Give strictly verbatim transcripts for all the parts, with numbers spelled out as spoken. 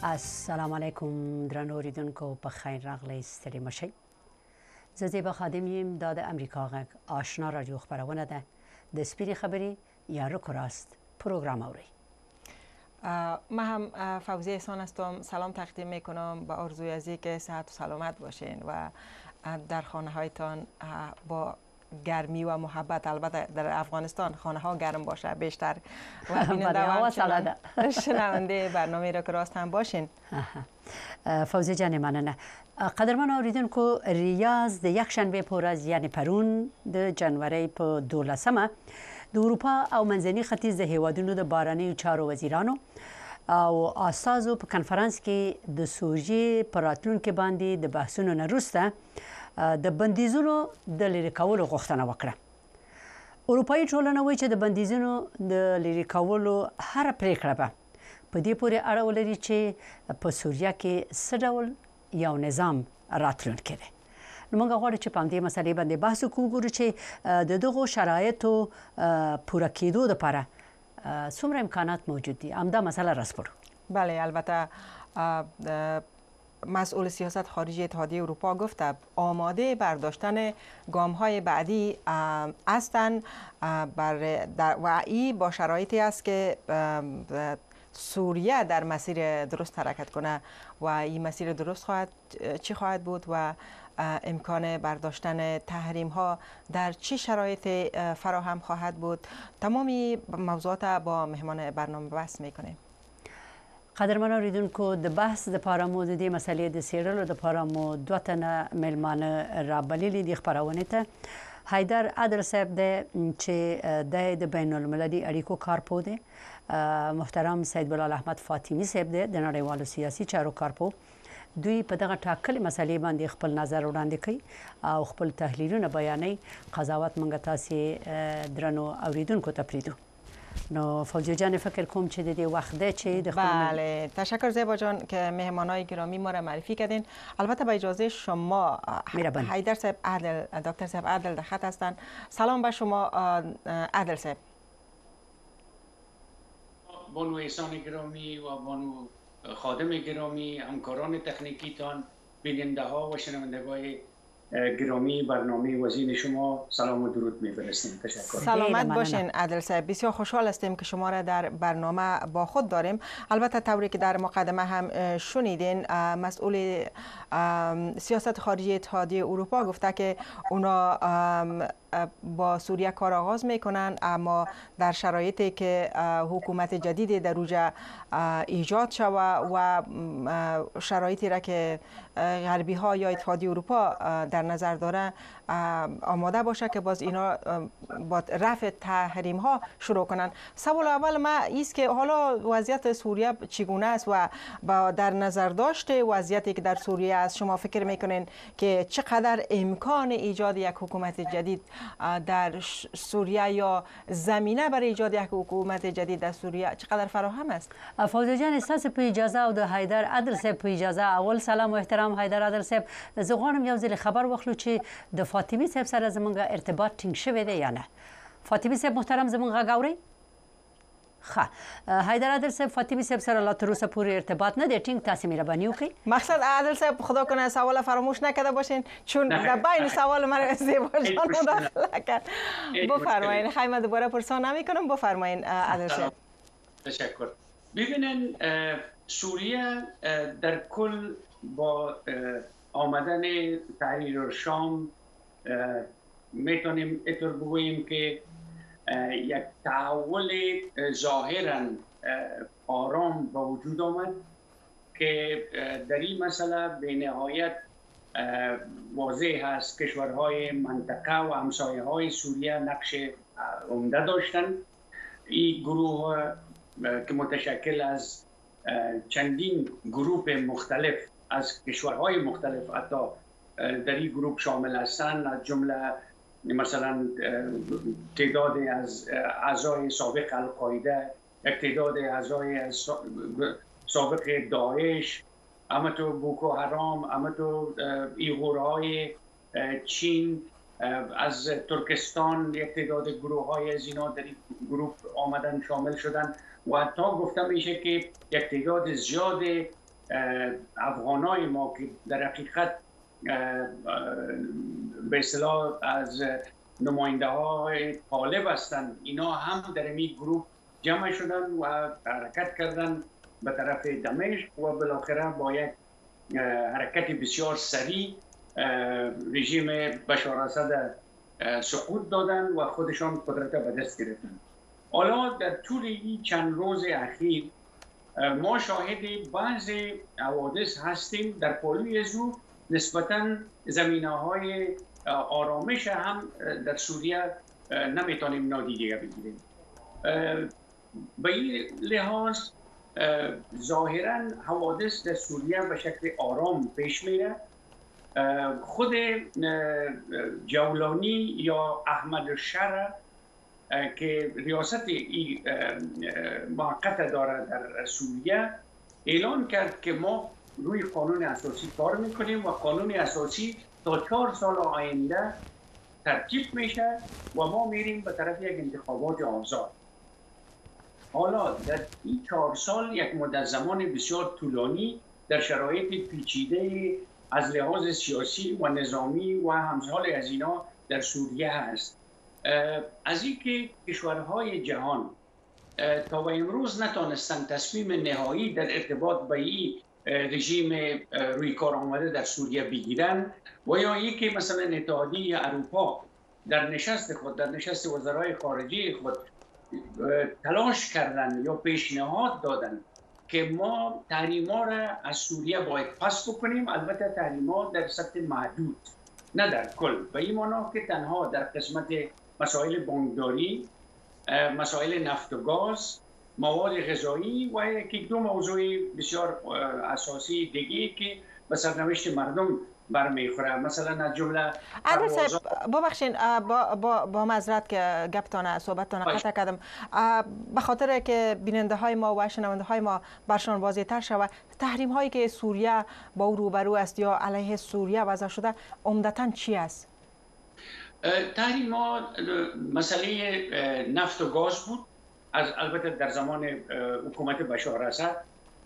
السلام علیکم درنو اوریدونکو په خیر راغلی ستړي مشئ. زه زیبا خادم یم. دا د امریکا غږ آشنا رادیو خپرونه ده. د سپینې خبرې یا رک و راست پروگرام اوري. من هم فوزیه احسان هستم. سلام تقدیم میکنم با آرزوی از اینکه صحت و سلامت باشین و در خانه هایتان با گرمی و محبت. البته در افغانستان خانه ها گرم باشه بیشتر و بیننده و شنونده برنامه رک و راست هم باشین. فوزی جان مننه. قدرمن اوریدونکو، ریاض د یک شنبه په ورځ یعنی پرون د جنوري په دولسمه د اروپا او منځني ختیځ د هیوادونو د بارنیو چارو وزیرانو او استازو په کنفرانس کې د سوریې په راتلونکي باندې د بحثونو نه وروسته د بندیزونو د لرې کولو غوښتنه وکړه. اروپایي ټولنه وایي چې د بندیزونو د لرې کولو هره پریکړه به په دې پورې اړه ولري چې په سوریه کې څه ډول یو نظام راتلونکی دی. نو موږ غواړو چې په همدې مسلې باندې بحث وکړو، وګورو چې د دغو شرایطو پوره کېدو دپاره څومره امکانات موجود دي. همدا مسئله راسپړو. بله، البته مسئول سیاست خارجی اتحادیه اروپا گفته آماده برداشتن گام های بعدی هستند و این با شرایطی است که سوریه در مسیر درست حرکت کنه و این مسیر درست خواهد چی خواهد بود و امکان برداشتن تحریم ها در چه شرایط فراهم خواهد بود. تمامی موضوعات با مهمان برنامه بحث میکنیم. قدرمن اوریدونکو، د بحث د پاره مو د دې مسلې د څېړلو دپاره مو دوه تنه میلمانه رابللي دي خپرونې ته. حیدر عدل صاحب دی چې دی د بین المللي اړیکو کارپو دی. محترم سید بلال احمد فاطمی صاحب دی د نړیوالو سیاسي چارو کارپو. دوی په دغه ټاکلې مسلې باندې خپل نظر وړاندې کوي او خپل تحلیلونه بیانوي. قضاوت موږ تاسې درنو اوریدونکو ته پرېږدو. نو فوزیه جان، فکر کوم چې د دې وخت دی چې د بله، تشکر زیبا جان که مهمانای گرامی ما را معرفی کردین. البته با اجازه شما حیدر صاحب عادل، دکتر صاحب عادل در خط هستند. سلام به شما عادل صاحب. بانو احسان گرامی و بانو خادم گرامی، همکاران تکنیکیتان، بیننده ها و شنوندگان گرامی برنامه وزین شما سلام و درود می‌فرستیم. تشکر. سلامت باشین عادل صاحب. بسیار خوشحال هستیم که شما را در برنامه با خود داریم. البته طوری که در مقدمه هم شنیدین، مسئول سیاست خارجی اتحادیه اروپا گفته که اونا با سوریه کار آغاز میکنن، اما در شرایطی که حکومت جدیدی در اوجا ایجاد شود و شرایطی را که غربی ها یا اتحادیه اروپا در نظر داره آماده باشه که باز اینا با رفع تحریم ها شروع کنن. سوال اول ما است که حالا وضعیت سوریه چگونه است و با در نظر داشته وضعیتی که در سوریه است، شما فکر میکنین که چقدر امکان ایجاد یک حکومت جدید در سوریه یا زمینه برای ایجاد یک حکومت جدید در سوریه چقدر فراهم است؟ فوزیه جان، استاسو په اجازه او د حیدر عدل صاحب په اجازه، اول سلام و احترام حیدر عدل صاحب. زه غواړم یو ځل خبر واخلو چې د فاطمی صاحب سره زمونږ ارتباط ټینګ شوی دی یا نه. فاطمی صاحب محترم زمونږ غږ اورئ؟ ښه. حیدر عادل صاحب، فاطمی صاحب سره لا تر اوسه پورې ارتباط نه دی ټینګ. تاسې مهرباني وکړئ. مقصد عادل صاحب خدا کنه سوال فراموش نکرده باشین، چون در بین سوال من زیبا جان مداخله کرد. بفرمایید. خیلی من دوباره پرسان نمی‌کنم. بفرمایید عادل صاحب. تشکر. ببینن، سوریه در کل با آمدن تحریر شام میتونیم اینطور بگوییم که یک تحول ظاهراً آرام به وجود آمد که در این مسئله به نهایت واضح است کشورهای منطقه و همسایه های سوریه نقش عمده داشتند. این گروه که متشکل از چندین گروه مختلف از کشورهای مختلف حتی در این گروه شامل هستند، از جمله مثلا تعداد از اعضای سابق القاعده، یک تعداد اعضای از سابق داعش، اما تو بوکو حرام، اما تو ایغورهای چین، از ترکستان یک تعداد گروه های از اینا در این گروه آمدن شامل شدن و حتی گفته میشه که یک تعداد زیاد افغانای ما که در حقیقت به اصطلاح از نماینده های طالب هستند، اینا هم در این گروه جمع شدن و حرکت کردن به طرف دمشق و بالاخره با یک حرکت بسیار سریع رژیم بشار اسد سقوط دادن و خودشان قدرت به دست گرفتن. حالا در طول این چند روز اخیر ما شاهد بعضی حوادث هستیم در پالوی از او نسبتاً زمینه های آرامش هم در سوریه نمیتونیم نادیده بگیریم. به این لحاظ ظاهراً حوادث در سوریه به شکل آرام پیش میره. خود جولانی یا احمد الشرع که ریاست موقت داره در سوریه اعلان کرد که ما روی قانون اساسی کار میکنیم و قانون اساسی تا چهار سال آینده ترتیب میشه و ما میریم به طرف یک انتخابات آزاد. حالا در این چهار سال یک مدت زمان بسیار طولانی در شرایط پیچیده از لحاظ سیاسی و نظامی و همسال از اینا در سوریه هست. از اینکه کشورهای جهان تا به امروز نتانستن تصمیم نهایی در ارتباط به این رژیم روی کار آمده در سوریه بگیرن و یا اینکه مثلا اتحادیه اروپا در نشست خود در نشست وزرای خارجه خود تلاش کردن یا پیشنهاد دادن که ما تحریما را از سوریه باید پس بکنیم، البته تحریما در سطح محدود نه در کل، به این معنا که تنها در قسمت مسائل بانکداری، مسائل نفت و گاز، مواد غذایی و یکی دو موضوع بسیار اساسی دیگه که به سرنوشت مردم برمیخوره، مثلا از جمله عادل صاحب ببخشید با با با معذرت که گپتان صحبتتان قطع کردم، به خاطر که بیننده های ما و شنونده های ما برشان واضح تر شود، تحریم هایی که سوریه با او روبرو است یا علیه سوریه وضع شده عمدتاً چی است؟ تحریم ها مسئله نفت و گاز بود، از البته در زمان حکومت بشار اسد.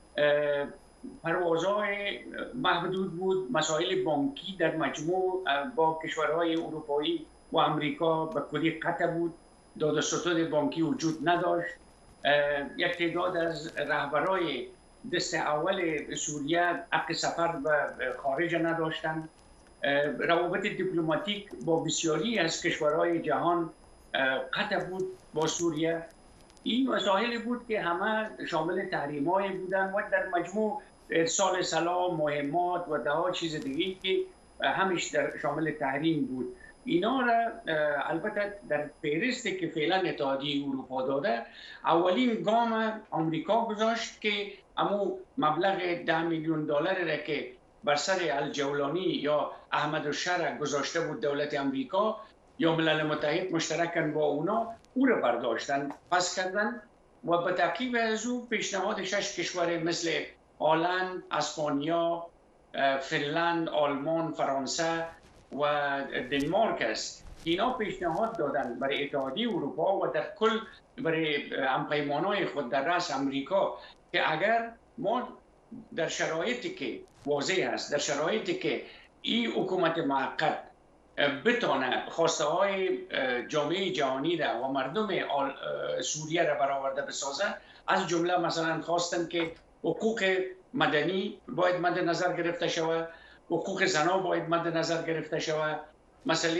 پروازهای محدود بود، مسائل بانکی در مجموع با کشورهای اروپایی و امریکا به کلی قطع بود، داد و ستد بانکی وجود نداشت. یک تعداد از رهبرای دست اول سوریه حق سفر به خارج نداشتند. روابط دیپلماتیک با بسیاری از کشورهای جهان قطع بود با سوریه. این مسائل بود که همه شامل تحریم‌های بودن و در مجموع ارسال سلاح، مهمات و ده چیز دیگه که همش در شامل تحریم بود. اینا را البته در فهرستی که فعلا اتحادیه اروپا داده، اولین گام آمریکا گذاشت که امو مبلغ ده میلیون دلار را که بر سر الجولانی یا احمد الشرع گذاشته بود دولت امریکا یا ملل متحد مشترکاً با اونا، او را برداشتن، پس کردن و به تعقیب از او پیشنهاد شش کشور مثل هلند، اسپانیا، فنلند، آلمان، فرانسه و دنمارک است. اینا پیشنهاد دادن برای اتحادیه اروپا و در کل برای همپیمانای خود در رأس امریکا که اگر ما در شرایطی که واضح است، در شرایطی که این حکومت موقت بتونه خواسته های جامعه جهانی را و مردم سوریه را برآورده بسازه، از جمله مثلا خواستن که حقوق مدنی باید مد نظر گرفته شود، حقوق زنان باید مد نظر گرفته شود، مسئله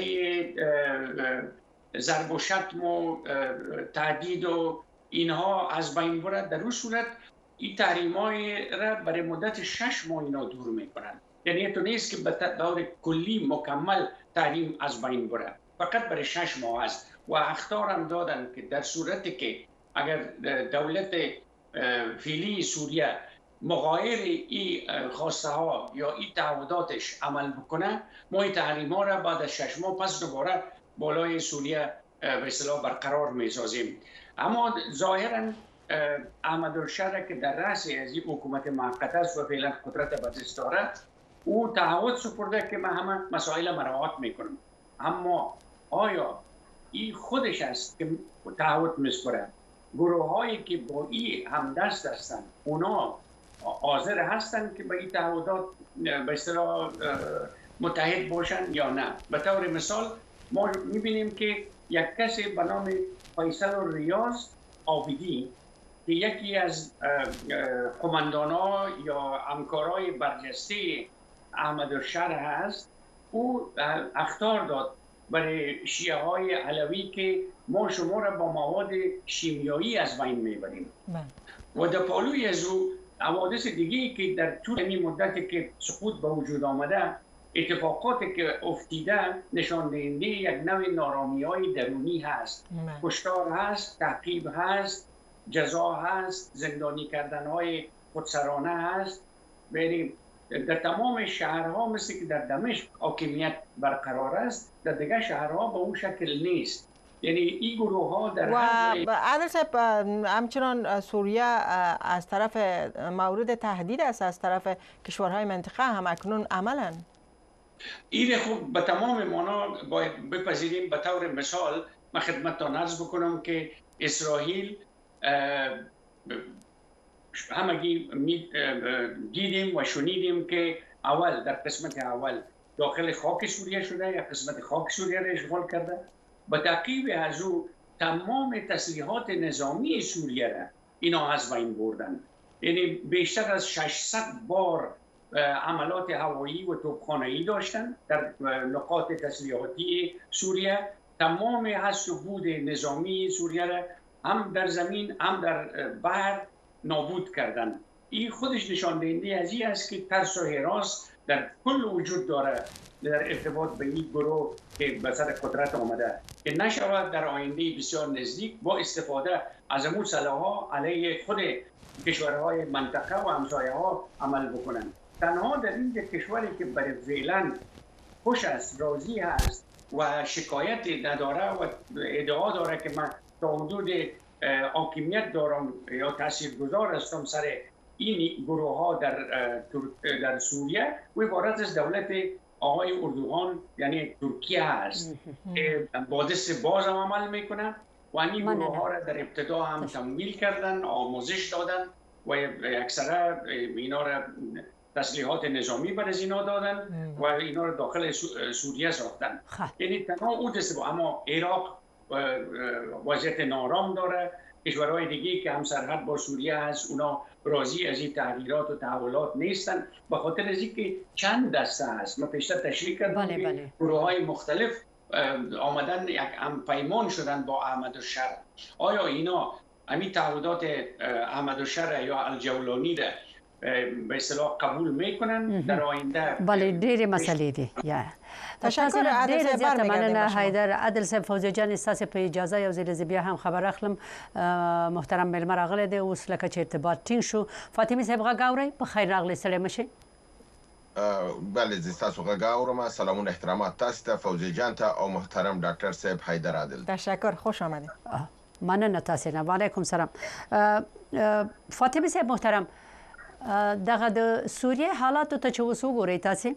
ضرب و شتم و تهدید و اینها از بین برد. در اون صورت این تحریم‌های را برای مدت شش ماه اینا دور میکنن. یعنی تو نیست که به طور کلی مکمل تحریم از بین بره، فقط برای شش ماه است و اخطار هم دادن که در صورتی که اگر دولت فعلی سوریه مغایر این خواسته ها یا این تعهداتش عمل بکنه، ما این تحریم ها را بعد از شش ماه پس دوباره بالای سوریه به اصطلاح برقرار میسازیم. اما ظاهرا احمد الشرع که در رأس از این حکومت موقت است و فعلا قدرت به دست داره، او تعهد سپرده که من همه مسائل مراعات میکنم. اما آیا این خودش است که تعهد میسپره؟ گروه هایی که با این همدست هستند اونا حاضر هستند که به این تعهدات به اصطلاح متحد باشند یا نه. به طور مثال ما میبینیم که یک کسی به نام فیصل ریاض عابدی که یکی از قماندان‌ها یا همکارای برجسته احمدالشهر هست، او اخطار داد برای شیعه های علوی که ما شما را با مواد شیمیایی از بین میبریم. و در پالوی از او حوادث دیگه که در طول این مدتی که سقوط به وجود آمده، اتفاقاتی که افتیده نشان دهنده یک نوع نارامی‌های درونی هست. کشتار هست، تعقیب هست، جزا هست، زندانی کردن‌های خودسرانه هست. بریم در تمام شهرها مثل که در دمشق حاکمیت برقرار است، در دیگر شهرها به اون شکل نیست. یعنی این گروه ها در و عادل صاحب همچنان سوریه از طرف مورد تهدید است از طرف کشورهای منطقه هم اکنون عملاً. این خوب به تمام معنا باید بپذیریم. به طور مثال من خدمتتان عرض بکنم که اسرائیل همگی دیدیم و شنیدیم که اول در قسمت اول داخل خاک سوریه شده یا قسمت خاک سوریه را اشغال کرده. به تعقیب از او تمام تسلیحات نظامی سوریه را اینا از بین بردن. یعنی بیشتر از ششصد بار عملات هوایی و توپخانه‌ای داشتن در نقاط تسلیحاتی سوریه. تمام هست و بود نظامی سوریه را هم در زمین هم در بحر نابود کردن. این خودش نشان دهنده از این است که ترس و هراس در کل وجود داره در ارتباط به این گروه که به سر قدرت آمده که نشود در آینده بسیار نزدیک با استفاده از امور سلاح‌ها علیه خود کشورهای منطقه و همسایه ها عمل بکنند. تنها در این کشوری که برای فعلا خوش است، راضی است و شکایت نداره و ادعا داره که من تا حدود حاکمیت دارم یا تاثیرگذار هستم سر این گروه ها در در سوریه، و عبارت از دولت آقای اردوغان یعنی ترکیه هست که با دست باز هم عمل میکنه و این گروه ها را در ابتدا هم تمویل کردن، آموزش دادن و اکثرا اینا را تسلیحات نظامی بر از اینا دادن و اینا را داخل سوریه ساختن. یعنی تنها او دست با، اما عراق وضعیت نارام داره. کشورهای دیگه که هم سرحد با سوریه هست اونا راضی از این تغییرات و تحولات نیستن، به خاطر از اینکه چند دسته هست. ما پیشتر تشریح کردم که گروه‌های مختلف آمدن یک هم پیمان شدن با احمدالشهر. آیا اینا همین تعهدات احمدالشهر یا الجولانی را به اصطلاح قبول میکنن در آینده؟ بله، ډېرې مسئلې دي. یا تشکر عادل صاحب. ډېر مننه حیدر. عادل صاحب، فوزیه جان، ستاسو په اجازه یو ځل بیا هم خبر اخلم. محترم مېلمه راغلی دی، اوس لکه چې ارتباط ټینګ شو. فاطمه صاحب غږ اورئ؟ په خیر راغلی، ستړی مه شئ. بله، زه ستاسو غږ اورم. سلامونه، احترامات تاسو ته، فوزیه جان ته او محترم ډاکټر صاحب حیدر عادل. تشکر، خوش آمدید. مننه تاسو نه. وعلیکم سلام. فاطمه صاحب محترم، دغه د سوریه حالاتو ته چې اوس وګورئ تاسې،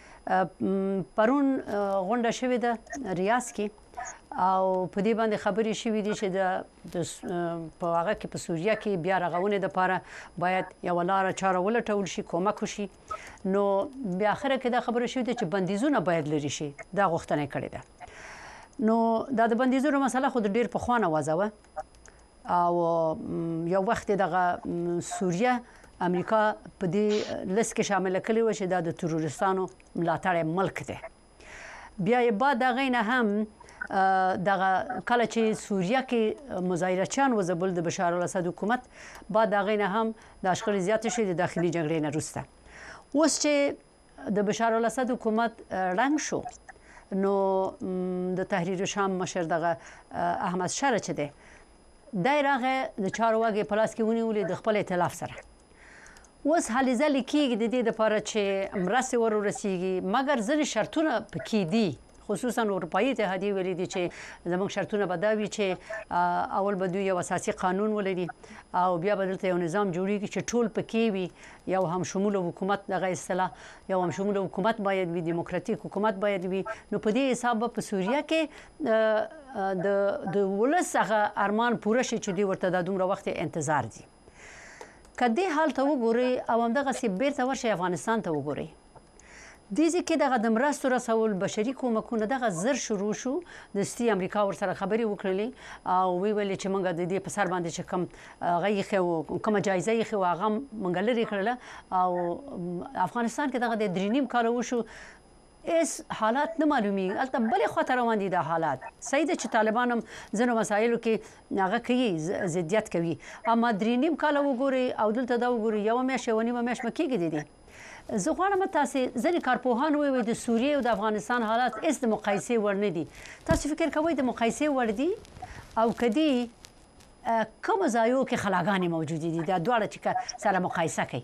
پرون غونډه شوې ده ریاض کې او په دې باندې خبرې شوې دي چې د په هغه کې په سوریه کې بیا رغونې دپاره باید یوه لاره چاره ولټول شي، کومک وشي. نو بیا اخره کې دا خبره شوې ده چې بندیزونه باید لرې شي. دا غوښتنه یې کړې ده. نو دا د بندیزونو مسله خو د ډېر پخوا نه وضع وه او یو وخت دغه سوریه امریکا په دې لست کې شامل کړی و چې دا د تروریستانو ملاتړی ملک دی. بیا یې بعد هغې نه هم دغه کله چې سوریه کې مظاهرچیان وځپل د بشار الاسد حکومت، بعد هغې نه هم دا شخړې زیاتې شوې د داخلي جګړې نه وروسته. اوس چې د بشار الاسد حکومت ړنګ شو، نو د تحریر شام مشر دغه احمد شره چې دی، دی راغی د چارو واګې په لاس کې ونیولې د خپل ائتلاف سره. اوس هلې ځلې کېږي د دې دپاره چې مرستې ور ورسېږي، مګر ځینې شرطونه پکې دي. خصوصا اروپایي اتحادیې ویلي دي چې زموږ شرطونه به دا وي چې اول به دوی یو اساسي قانون ولري او بیا به دلته یو نظام جوړیږي چې ټول پکې وي، یو هم شموله حکومت، دغه اصطلاح یو هم شموله حکومت باید وي، دیموکراتیک حکومت باید وي. نو په دې حساب به په سوریه کې د ولس هغه ارمان پوره شي چې دوی ورته دا دومره وخت انتظار دي. کدی حال ته وګوري او همدغه سی بیرته ورشي افغانستان ته وګوري دې ځکه دغه د مرستو رسول بشري کومکونه دغه زر شروع شو د ستي امریکا ورسره خبرې وکړلې او وی ویل چې موږ د دې په سر باندې چې کوم غي خو کوم جایزه یې خو هغه موږ لري کړل او افغانستان کې دغه د درینیم کال وشو اس حالات نه معلومي البته بلې خاطر روان دي د حالات صحیح ده چې طالبان هم ځینو مسایلو کې هغه کوي ضدیت کوي اما درینیم کال وګوري او دلته دا وګوري یو میاشت یو نیمه میاشت مکیږي دي زه غواړم تاسو ځینې کارپوهان وایي د سوریې او د افغانستان حالات هیڅ د مقایسې وړ نه دي تاسو فکر کوئ د مقایسې وړ دي او کدی کوم ځایو کې خلاګانې موجودې دي دا دواړه چې سره مقایسه کوي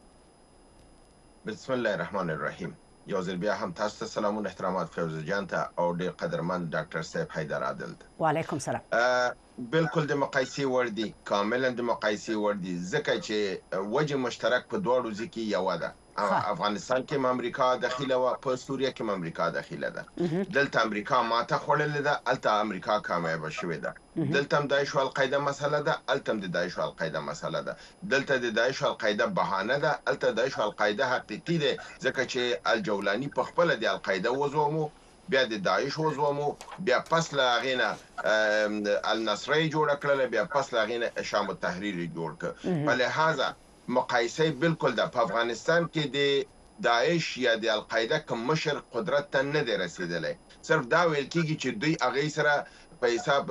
بسم الله الرحمن الرحیم یو ځل بیا هم تاسو ته سلامونه احترامات فیروزه جان ته او ډېر قدرمن ډاکټر صاحب حیدر عادل وعلیکم سلام بالکل د مقایسې وړ دي کاملا د مقایسې وړ دي ځکه چې وجه مشترک په دواړو ځکه یو ده افغانستان کې م امریکا داخله و په سوریه کې م امریکا داخله ده دلته امریکا ماته خوړلې ده الته امریکا کامیاب شوې ده دلته هم داعش او القاعده مسله ده الته هم د داعش او القاعده مسله ده دلته د داعش او القاعده بهانه ده الته داعش او القاعده حقيقي ده ځکه چې الجولاني په خپل د القاعده وزومو بیا د داعش وزومو بیا پس لا غینا النصري جوړ کړل بیا پس لا غینا شام التحرير جوړ کړ په لهدا مقایسه بالکل د افغانستان کې د داعش یا د القاعده کوم مشر قدرت ته نه دی رسیدلی صرف دا ویل کیږي چې دوی هغه سره په حساب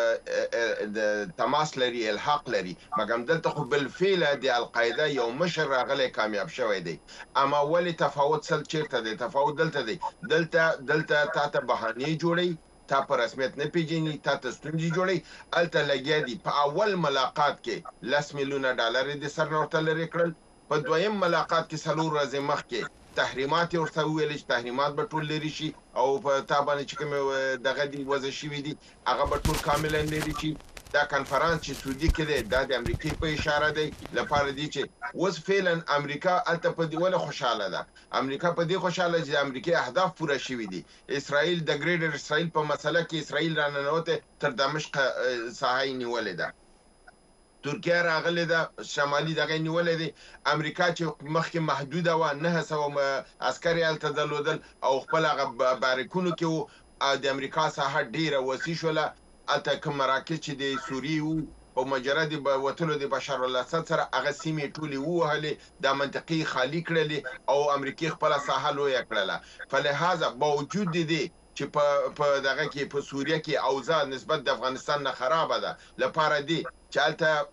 د تماس لري الحاق لري مګم دلته خو بالفعل د القاعده یو مشر راغلی کامیاب شوی دی اما ولی تفاوت سل چیرته دی تفاوت دلته دی دلته دلته تاسو بهانه جوړی تا په رسمیت نه پیژني تا ته ستونزې جوړي الته لګیا دي په اول ملاقات کې لس میلیونه ډالر د سر نورته لري کړل په دویم ملاقات کې څلور ورځې مخکې تحریمات ورته ویل چې تحریمات به ټول لري شي او په تابانه چې کوم دغه دی وځي شي دي هغه به ټول کاملا لري شي دا کنفرانس چې سعودي کې دی دا د امریکای په اشاره دی لپاره دی چې اوس فعلا امریکا الته په دی ولا خوشاله ده امریکا په دی خوشاله چې امریکای اهداف پوره شوي دي اسرائیل د ګریډر اسرائیل په مسله کې اسرائیل راننوته تر دمشق ساحه نیولې ده ترکیه راغله ده شمالي دغه نیولې دي امریکا چې مخکې محدوده و نه سو عسکري الته دلودل او خپل باریکونو کې د امریکا ساحه ډیره وسیع شوله الته کوم مراکز چې د سوریې او مجرد وتلو د بشار الاسد سره هغه سیمې ټولې وهلې د منطقي خالی کړلې او امریکای خپل ساحه لوی کړله فلهذا باوجود دي چې په دغه کې په سوریه کې اوضاع نسبت د افغانستان نه خراب ده لپاره دي چې الته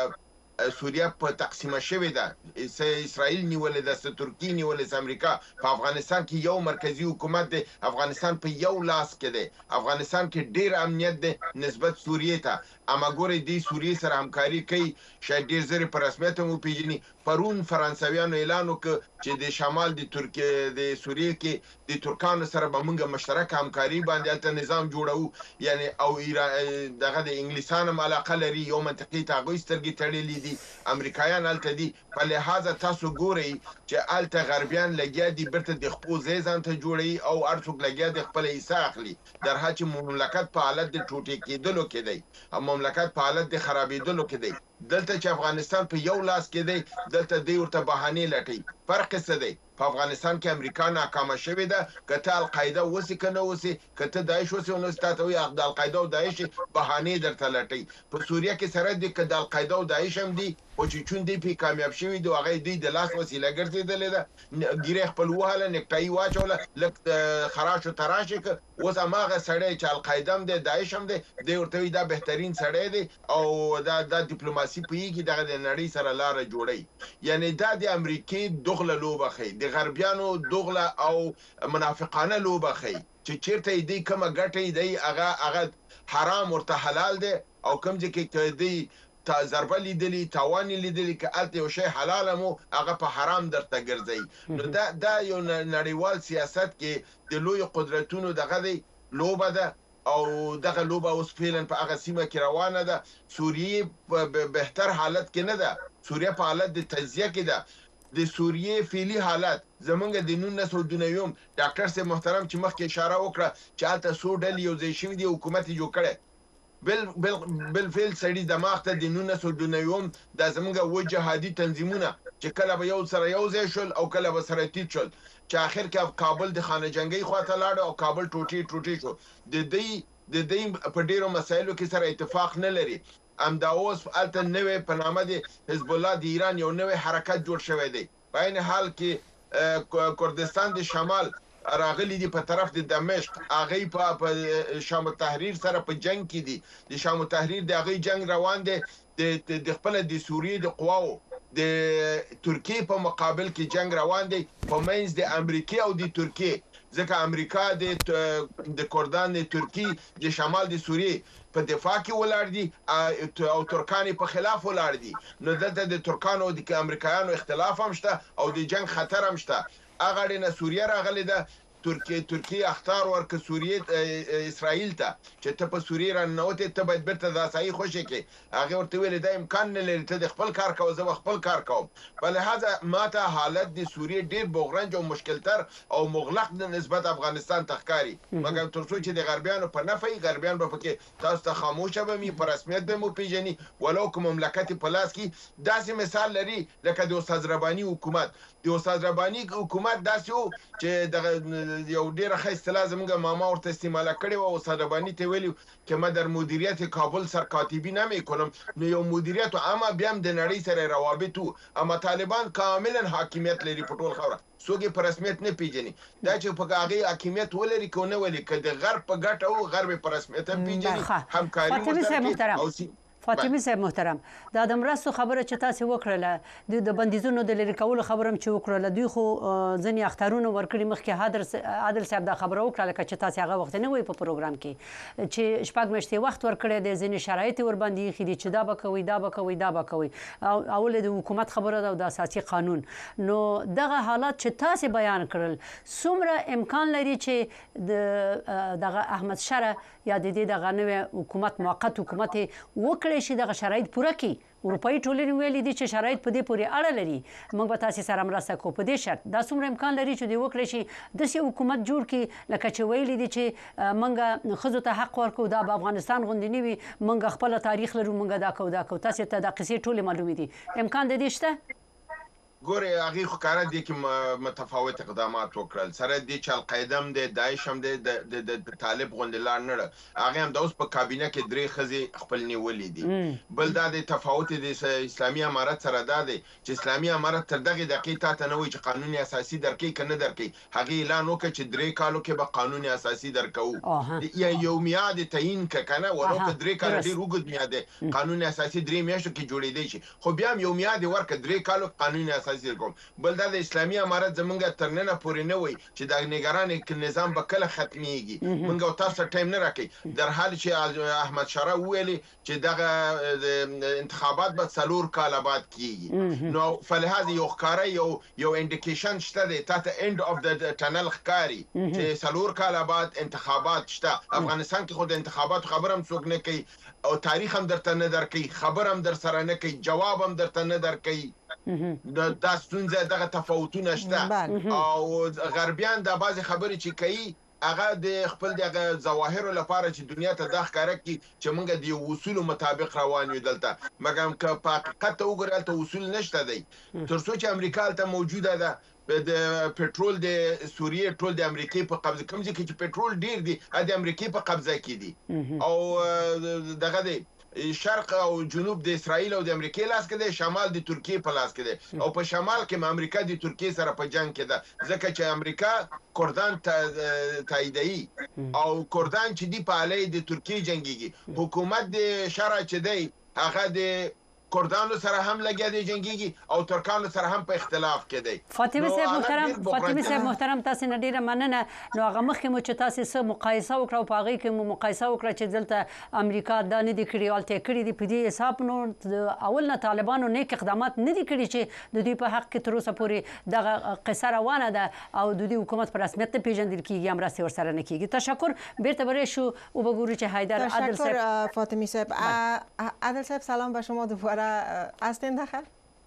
سوریه په تقسیمه شوې ده اسرائیل نیولې ده ترکیه نیولې ده امریکا په افغانستان کې یو مرکزی حکومت دی افغانستان په یو لاس کې دی افغانستان کې ډیر امنیت دی نسبت سوریه ته اما ګوري دی سوریه سره همکاري کوي شاید ډیر زره په رسمیت مو پیژني پرون فرانسویانو اعلان وکړ چې د شمال د ترکیه د سوریه کې د ترکانو سره به موږ مشترک همکاري باندې الته نظام جوړو یعنی او ایران دغه د انګلیسانو علاقه لري یو منطقي تاغوي سترګې تړلې دي امریکایان الته دي په لحاظه تاسو ګورئ چې الته غربیان لګیا دي برته د خپل ځان ته جوړي او ارڅوک لګیا د خپل حصہ اخلي درها چې مملکت په حالت د ټوټې کېدلو کې دی مملکت په حالت د خرابېدلو کې دی دلته چې افغانستان په یو لاس کې دی دلته دی ورته بهانه لټي فرق څه دی په افغانستان کې امریکا ناکامه شوې ده کته القاعده وسی کنه وسی کته داعش وسی نو ستاسو یو د القاعده او داعش بهانه درته لټي په سوریه کې سره د کده القاعده او داعش هم دي او چې چون دی په کامیاب شوی دی هغه دی د لاس وسیله ګرځیدل ده ګیره خپل وهاله نکټای واچول لک خراش او تراش اوس هغه سړی چې القاعده هم د داعش هم د ورته دا بهترین سړی دی او دا د ډیپلوماسي په یی دغه د نړۍ سره لار جوړي یعنی دا د امریکای دغله لوبه خي د غربیانو دغله او منافقانه لوبه خي چې چیرته دی کومه ګټه دی هغه هغه حرام ورته حلال دی او کوم چې دی تا ضربه لیدلی تاوان لیدلی که الته یو شی حلال مو هغه په حرام درته ګرځي نو دا دا یو نړیوال سیاست کې د لوی قدرتونو دغه دی لوبه ده او دغه لوبه اوس فعلا په هغه سیمه کې روانه ده سوریه په بهتر حالت کې نه ده سوریه په حالت د تجزیه کې ده د سوریه فعلی حالت زمونږ د نولس سوه دوه ډاکټر صاحب محترم چې مخکې اشاره وکړه چې الته سو ډلې یو ځای شوي دي حکومت جوړ کړي بل بل بل فعل سړي دماغ ته د نولس سوه نوي د زمونږ و جهادي تنظیمونه چې کله به یو سره یو ځای شول او کله به سره تیت شول چې اخر کې کابل د خانه جنگي خواته لاړ او کابل ټوټي ټوټي شو د دې د دې په ډیرو مسایلو کې سره اتفاق نه لري ام دا اوس الته نوې په نامه د حزب الله د ایران یو نوې حرکت جوړ شوی دی په عین حال کې کردستان د شمال راغلي دي په طرف د دمشق هغه په شام التحریر سره په جنگ کې دي د شام التحریر د هغه جنگ روان دي د خپل د سوریې د قواو د ترکیه په مقابل کې جنگ روان دی په منځ د امریکا او د ترکیه ځکه امریکا د د کردان د ترکیه د شمال د سوریې په دفاع کې ولاړ دي او ترکان په خلاف ولاړ دي نو دلته د ترکانو او د امریکایانو اختلاف هم شته او د جنگ خطر هم شته هغه نه سوریه راغلی ده ترکیه ترکیه اختار ورک سوریه اسرائیل ته چې ته په سوریه رانوته ته باید برته د اسای خوشی کې هغه ورته ویل دا امکان نه لري ته د خپل کار کوو زه خپل کار کوم بل هغه ماته حالت د سوریه ډیر بغرنج او مشکل تر او مغلق د نسبت افغانستان تخکاری مګر تر څو چې د غربیانو په نفي غربیان به پکې تاسو ته خاموشه به می پر رسمیت به مو پیژني ولو کوم مملکت په لاس کې داسې مثال لري لکه د استاد ربانی حکومت د استاد ربانی حکومت داسې چې د یو ډیره ښه اصطلاح زموږ ماما ورته استعماله کړې وه استاد رباني ته ویلي که ما در مدیریت کابل سرکاتبی نمیکنم نو یو مدیریت اما بیا هم د نړۍ سره روابط وو اما طالبان کاملا حاکمیت لري په ټول خاوره څوک یې په رسمیت نه پیژني دا چې په هغې حاکمیت ولري که ونه ولري که د غرب په ګټه او غرب په رسمیت هم پیژني همکاري ورسره فاطمه صاحب محترم دا د مرستو خبره چې تاسو وکړله د بندیزونو د لری کولو خبره هم چې وکړله دوی خو ځنې اختارونه ورکړي مخکې عادل صاحب دا خبره وکړه لکه چې تاسو هغه وخت نه وي په پروګرام کې چې شپږ میاشتې وخت ورکړی دی ځینې شرایط ور باندې ایښي دي چې دا به کوئ دا به کوئ دا به کوئ اول د حکومت خبره ده او د اساسي قانون نو دغه حالات چې تاسو بیان کړل څومره امکان لري چې د دغه احمد شاه یا د دې دغه نوې حکومت موقت حکومت وکړي شي دغه شرایط پوره کړي اروپایي ټولنې ویلي دي چې شرایط په دې پورې اړه لري موږ به تاسې سره مرسته کوو په دې شرط دا څومره امکان لري چې دوی وکړی شي داسې حکومت جوړ کړي لکه چې ویلي دي چې موږ ښځو ته حق ورکوو دا به افغانستان غوندې نه وي موږ خپله تاریخ لرو موږ دا کوو دا کوو تاسې ته دا قصې ټولې معلومې دي امکان د دې شته ګوره هغه خو کار دي چې متفاوت اقدامات وکړل سره دي چې القاعده هم د داعش هم د طالب غوندلار نه هغه هم د اوس په کابینه کې درې خزي خپل نیولې دي بل دا د تفاوت د اسلامي امارت سره دا دی چې اسلامي امارت تر دغه دقیقه ته نه وي چې قانون اساسي درکې کنه درکې هغه اعلان وکړ چې درې کالو کې به قانون اساسي درکو یا یو میاد تعیین کنه ورو په درې کال ډیر وګد میاد قانون اساسي درې میاشتو کې جوړې دی شي خو بیا یو میاد ورک درې کالو قانون اساسي بل دا د اسلامي امارت زمونږ تر ننه پورې نه وي چې د نگران نظام به کله ختمیږي مونږ تاسو ټایم نه راکړي در حال چې احمد شاه ویلي چې دغه انتخابات به څلور کاله بعد کیږي نو فلهذا یو ښکاره یو یو انډیکیشن شته دی تاسو اند اف د ټنل ښکاری چې څلور کاله بعد انتخابات شته افغانستان کې خو د انتخابات خبر هم څوک نه کوي او تاریخ هم درته نه درکې خبر هم در سره نه کوي جواب هم درته نه درکې دا ستونزه دغه تفاوتونه شته او غربیان د بعض خبرې چې کوي هغه د خپل دغه ظواهر لپاره چې دنیا ته د ښکارا کی چې موږ د اصول مطابق روان یو دلته مګر که په حقیقت وګورئ ته اصول نشته دی تر څو چې امریکا ته موجوده ده د پټرول د سوریه ټول د امریکای په قبضه کوم ځکه چې پټرول ډیر دی د امریکای په قبضه کې دي او دغه دی شرق او جنوب د اسرائیل او د امریکای لاس کې دی شمال د ترکیه په لاس کې دی او په شمال کې امریکا د ترکیه سره په جنگ کې ده ځکه چې امریکا کردان تاییدي او کردان چې دی په علی د ترکیه جنگيږي حکومت د شرع چې دی هغه د کردانو سره هم لګیا دي جنگيږي او ترکانو سره هم په اختلاف کې دي فاطمه صاحب محترم فاطمه صاحب محترم تاسو نه ډیره مننه نو هغه مخکې مو چې تاسو سره مقایسه وکړو په هغه کې مو مقایسه وکړه چې دلته امریکا د نه دي کړی او ته کړی دي په دې حساب نو اول نه طالبانو نیک اقدامات نه دي کړی چې د دوی په حق کې تر اوسه پورې دغه قصه روانه ده او د دوی حکومت پر رسمیت پیژندل کیږي هم راستي ورسره نه کیږي تشکر بیرته برای شو او بګورو چې حیدر عادل صاحب فاطمه صاحب عادل صاحب سلام به شما دوباره هستین داخل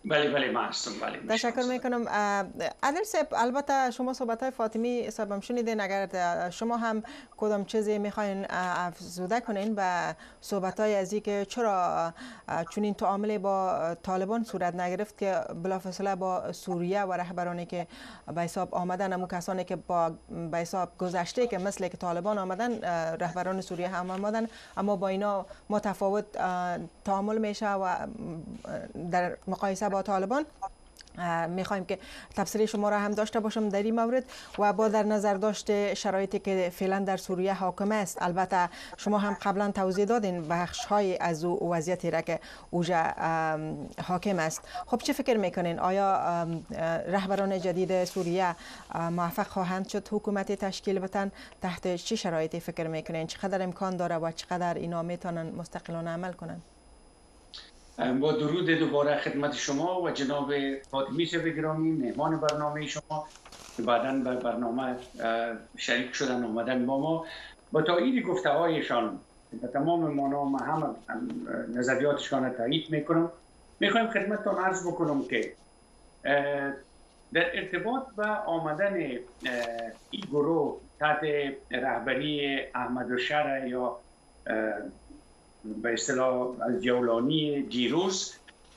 بله بله ما هستم. بله تشکر میکنم. عادل صاحب، البته شما صحبت های فاطمی صاحبم شنیدین، اگر شما هم کدام چیزی میخواین افزوده کنین به صحبت های از که چرا چنین تعاملی با طالبان صورت نگرفت که بلافاصله با سوریه و رهبرانی که به حساب آمدن، همون کسانی که با به حساب گذشته که مثل که طالبان آمدن، رهبران سوریه هم آمدن، اما با اینا متفاوت تعامل میشه و در مقایسه با طالبان میخوایم که تفسیر شما را هم داشته باشم در این مورد و با در نظر داشته شرایطی که فعلا در سوریه حاکم است. البته شما هم قبلا توضیح دادین بخش های از او وضعیتی را که اوجا حاکم است. خب چه فکر میکنین؟ آیا رهبران جدید سوریه موفق خواهند شد حکومت تشکیل بدن؟ تحت چه شرایطی فکر میکنین؟ چقدر امکان داره و چقدر اینا میتونن مستقلانه عمل کنن؟ با درود دوباره خدمت شما و جناب فاطمی صاحب گرامی، مهمان برنامه شما که بعداً به برنامه شریک شدن آمدن با ما. با تایید گفته هایشان به تمام مانا ما هم نظریاتشان تایید میکنم. میخوایم خدمتتان عرض بکنم که در ارتباط به آمدن این گروه تحت رهبری احمدالشرع یا به اصطلاح الجولانی دیروز،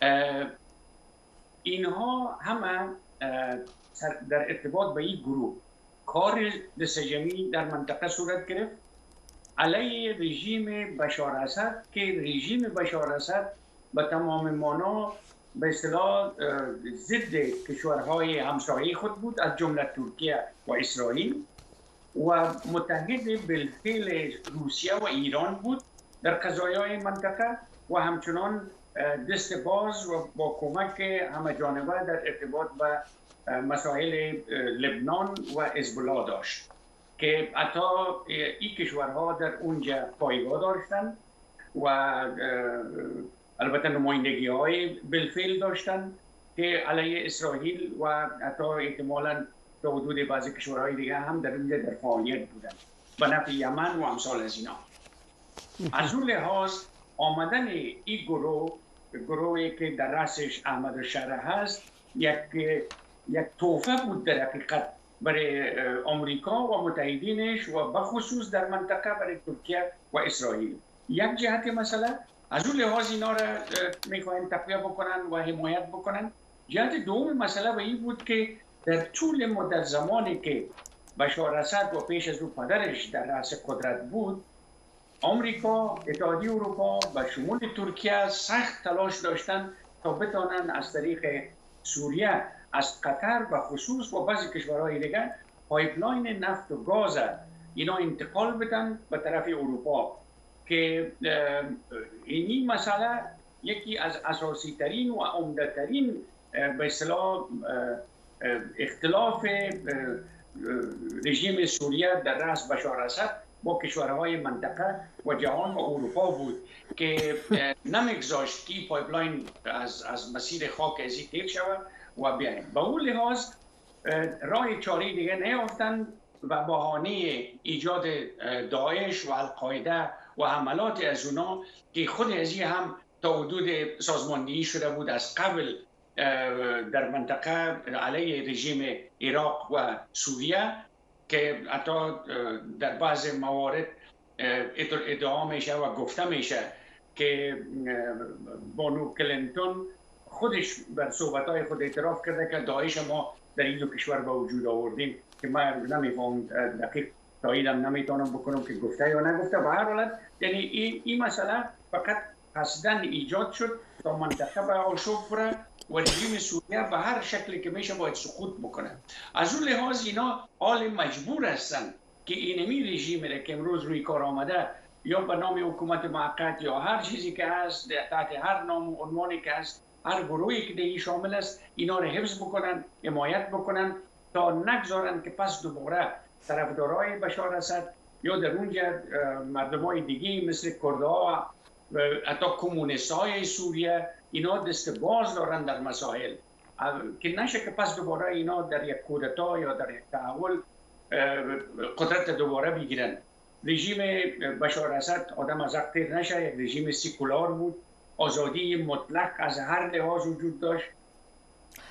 اینها همه در ارتباط به این گروه کار دستجمعی در منطقه صورت گرفت علیه رژیم بشار اسد که رژیم بشار اسد به تمام معنا به اصطلاح ضد کشورهای همسایه خود بود، از جمله ترکیه و اسرائیل، و متحد بالفعل روسیه و ایران بود در قضایای منطقه و همچنان دست باز و با کمک همه جانبه در ارتباط به مسائل لبنان و حزب‌الله داشت که حتی این کشورها در اونجا پایگاه داشتند و البته نمایندگی های بالفعل داشتند که علیه اسرائیل و حتی احتمالاً تا حدود بعضی کشورهای دیگه هم در اونجا در فعالیت بودند به نفع یمن و امثال از اینا. از اون لحاظ آمدن این گروه، گروهی که در رأسش احمدالشرع هست، یک یک تحفه بود در حقیقت برای آمریکا و متحدینش و بخصوص در منطقه برای ترکیه و اسرائیل. یک جهت مسئله از اون لحاظ اینا را میخواهیم تقویه بکنن و حمایت بکنن. جهت دوم مسئله به این بود که در طول مدت زمانی که بشار اسد و پیش از او پدرش در رأس قدرت بود، آمریکا، اتحادیه اروپا و شمول ترکیه سخت تلاش داشتند تا بتوانند از طریق سوریه از قطر و خصوص و بعضی کشورهای دیگر پایپلاین نفت و گاز اینا انتقال بدن به طرف اروپا که اینی مسئله یکی از اساسی ترین و عمده ترین به اصطلاح اختلاف رژیم سوریه در رأس بشار اسد با کشورهای منطقه و جهان و اروپا بود که نمیگذاشت که پایپلاین از از مسیر خاک ازی تیر شود و بیاین. به اون لحاظ راه چاره دیگه نیافتند و بهانه ایجاد داعش و القاعده و حملات از اونا که خود ازی هم تا حدود سازماندهی شده بود از قبل در منطقه علیه رژیم عراق و سوریه که حتی در بعض موارد ادعا میشه و گفته میشه که بانو کلینتون خودش بر صحبت‌های خود اعتراف کرده که داعش ما در این دو کشور به وجود آوردیم که من نمیفهم دقیق تاییدم نمیتونم بکنم که گفته یا نگفته. به هر حالت یعنی این این مسئله فقط قصداً ایجاد شد تا منطقه به آشوب بره و رژیم سوریه به هر شکلی که میشه باید سقوط بکنه. از اون لحاظ اینا حال مجبور هستن که اینمی رژیمی که امروز روی کار آمده یا به نام حکومت موقت یا هر چیزی که هست تحت هر نام و عنوانی که هست، هر گروهی که دیگه شامل است، اینا رو حفظ بکنن، حمایت بکنن تا نگذارن که پس دوباره طرفدارای بشار اسد یا در اونجا مردمای دیگه مثل کردها و حتی کمونیستای سوریه اینا دست باز دارن در مسائل که نشه که پس دوباره اینا در یک کودتا یا در یک تحول قدرت دوباره بگیرن. رژیم بشار اسد آدم از حق تیر نشه، یک رژیم سیکولار بود، آزادی مطلق از هر لحاظ وجود داشت